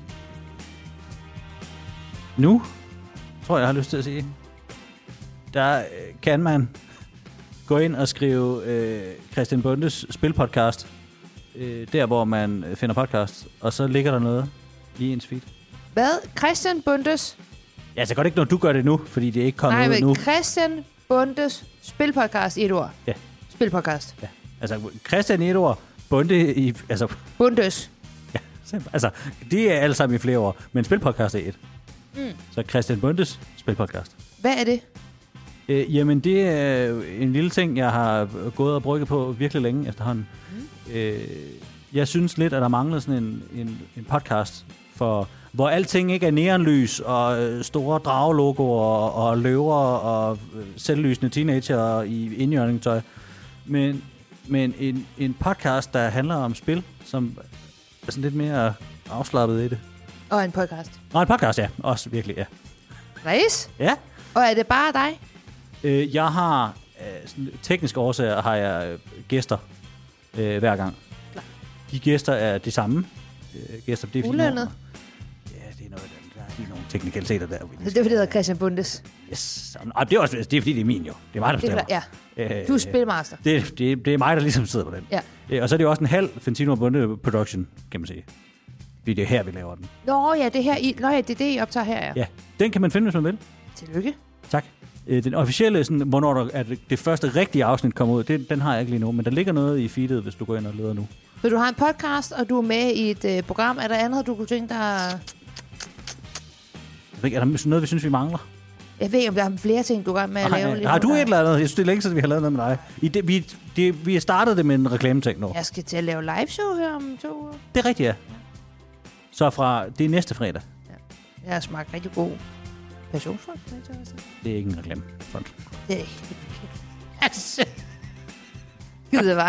Nu, tror jeg, jeg har lyst til at sige. Der øh, kan man gå ind og skrive øh, Christian Bundes spilpodcast. Øh, der, hvor man finder podcast. Og så ligger der noget i ens feed. Hvad? Christian Bundes? Ja, så godt ikke, når du gør det nu, fordi det er ikke kommet Nej, ud nu. Nej, Christian Bundes spilpodcast i et ord. Ja. Spilpodcast. Ja. Altså, Christian i et ord. Bunde i... Altså, Bundes. Ja, altså, det er alle sammen i flere år. Men spilpodcast er et. Mm. Så Christian Bundes spilpodcast. Hvad er det? Øh, jamen, det er en lille ting, jeg har gået og brygget på virkelig længe efterhånden. Mm. Øh, jeg synes lidt, at der mangler sådan en, en, en podcast, for, hvor alting ikke er neonlys og store dragelogoer og, og løver og selvlysende teenager i indjørningtøj. Men, men en, en podcast, der handler om spil, som er sådan lidt mere afslappet i det. Og en podcast. Og en podcast, ja. Også virkelig, ja. Nice. Ja. Og er det bare dig? Øh, jeg har, øh, sådan, tekniske årsager, har jeg øh, gæster øh, hver gang. Klar. De gæster er de samme. Øh, gæster, det er ulønnet? Ja, det er noget, der er lige nogle teknikaliteter der. Det er fordi, det hedder Christian Bundes. Yes. Ej, det er også, det er fordi, det er min jo. Det er mig, der bestemmer. Ja. Øh, du er spilmaster. Det, det, det er mig, der ligesom sidder på den. Ja. Øh, og så er det jo også en halv Fantino og Bunde production, kan man sige. Fordi det er her, vi laver den. Nå ja, det her I, Nå, ja, det er det, I optager her, ja. Ja, den kan man finde, hvis man vil. Tillykke. Tak. Den officielle, sådan, hvornår der, at det første rigtige afsnit kommer ud, det, den har jeg ikke lige nu, men der ligger noget i feedet, hvis du går ind og leder nu. Så du har en podcast, og du er med i et øh, program. Er der andet, du kunne tænke dig? Jeg ved ikke, er der noget, vi synes, vi mangler? Jeg ved ikke, om der er flere ting, du gør med at har, lave. Har, har du et eller andet? Jeg synes, det er længe siden, vi har lavet noget med dig. I det, vi, det, vi har startet det med en reklameting nu. Jeg skal til at lave live show her om to uger. Det er rigtigt, ja. Så fra, det er næste fredag. Ja. Jeg har smagt rigtig god passionsfrugt. Det er ikke en reklame. Det er ikke. Altså. Gud, det var.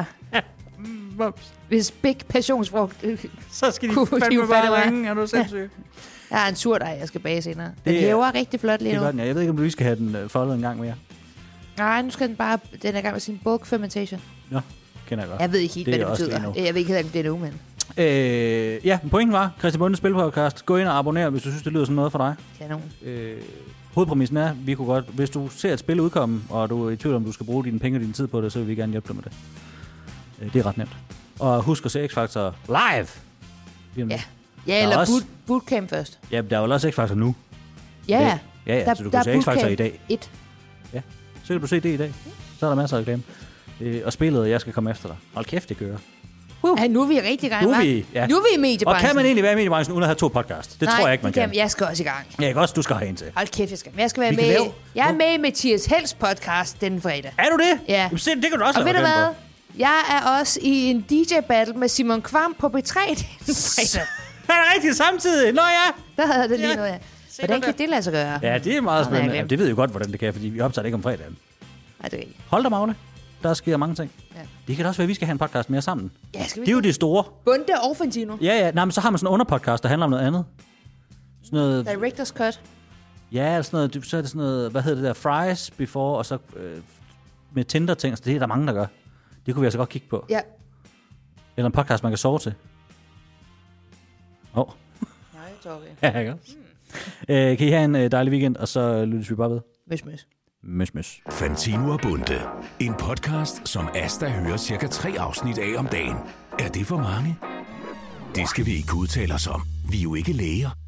Hvis Big passionsfrugt så skal de fandme bare ringe. Er du sindssyg? Ja. Jeg har en surdej, jeg skal bage senere. Den det, hæver rigtig flot lige nu. Det er godt, jeg ved ikke, om du lige skal have den foldet en gang mere. Nej, nu skal den bare... Den er i gang med sin bulk fermentation. Nå, kender jeg godt. Jeg ved ikke helt, det hvad det betyder. Jeg ved ikke helt, om det er nu, men... Øh, ja, pointen var, Christian Bondes Spilpodcast. Gå ind og abonner, hvis du synes, det lyder sådan noget for dig. Kanon. Øh, hovedpræmissen er, vi kunne godt, hvis du ser et spil udkomme, og du er i tvivl om, du skal bruge dine penge og din tid på det, så vil vi gerne hjælpe dig med det. Øh, det er ret nemt. Og husk at se X-Factor live. Ja, ja eller også, boot, bootcamp først. Ja, der er jo også X-Factor nu. Ja, ja. Ja, ja, der, så du kan se X-Factor i dag. Et. Ja, så kan du se det i dag. Så er der masser af reklame. Øh, og spillet, og jeg skal komme efter dig. Hold kæft, det kører. Uh. Ja, nu er vi rigtig gang, nu er vi, ja. Nu er vi i mediebranchen. Og kan man egentlig være i mediebranchen uden at have to podcast? Det Nej, tror jeg ikke, man kan. kan. Jeg skal også i gang. Ja, ikke også, du skal have en til. Hold kæft, jeg skal. Jeg skal være vi med. Lave... Jeg er med i Mathias Helds podcast den fredag. Er du det? Ja. Jamen, se, det kan du også og lave ved du hvad? på. Jeg er også i en D J-battle med Simon Kvam på B tre den fredag. Er det rigtigt samtidig? Nå ja. Der havde det lige ja. noget, ja. Hvordan kan det lade sig gøre? Ja, det er meget Nå, spændende. Ja, det ved jeg godt, hvordan det kan, fordi vi optager det ikke om fredagen. Nej, det er ikke. Hold da, Magne. Der sker mange ting. Ja. Det kan da også være, at vi skal have en podcast mere sammen. Ja, skal vi det er jo det store. Bunde og Fantino. Ja, ja. Nej, men så har man sådan en underpodcast, der handler om noget andet. Sådan noget... Director's Cut. Ja, sådan noget, så er det sådan noget, hvad hedder det der, fries before, og så øh, med Tinder-ting, så det er der mange, der gør. Det kunne vi altså godt kigge på. Ja. Eller en podcast, man kan sove til. Åh. Oh. Nej, okay. Ja, ikke også? Mm. Øh, kan I have en øh, dejlig weekend, og så lyttes vi bare ved. Møs, møs. Møs, møs. Fantino og Bunde. En podcast, som Asta hører cirka tre afsnit af om dagen. Er det for mange? Det skal vi ikke udtale os om. Vi er jo ikke læger.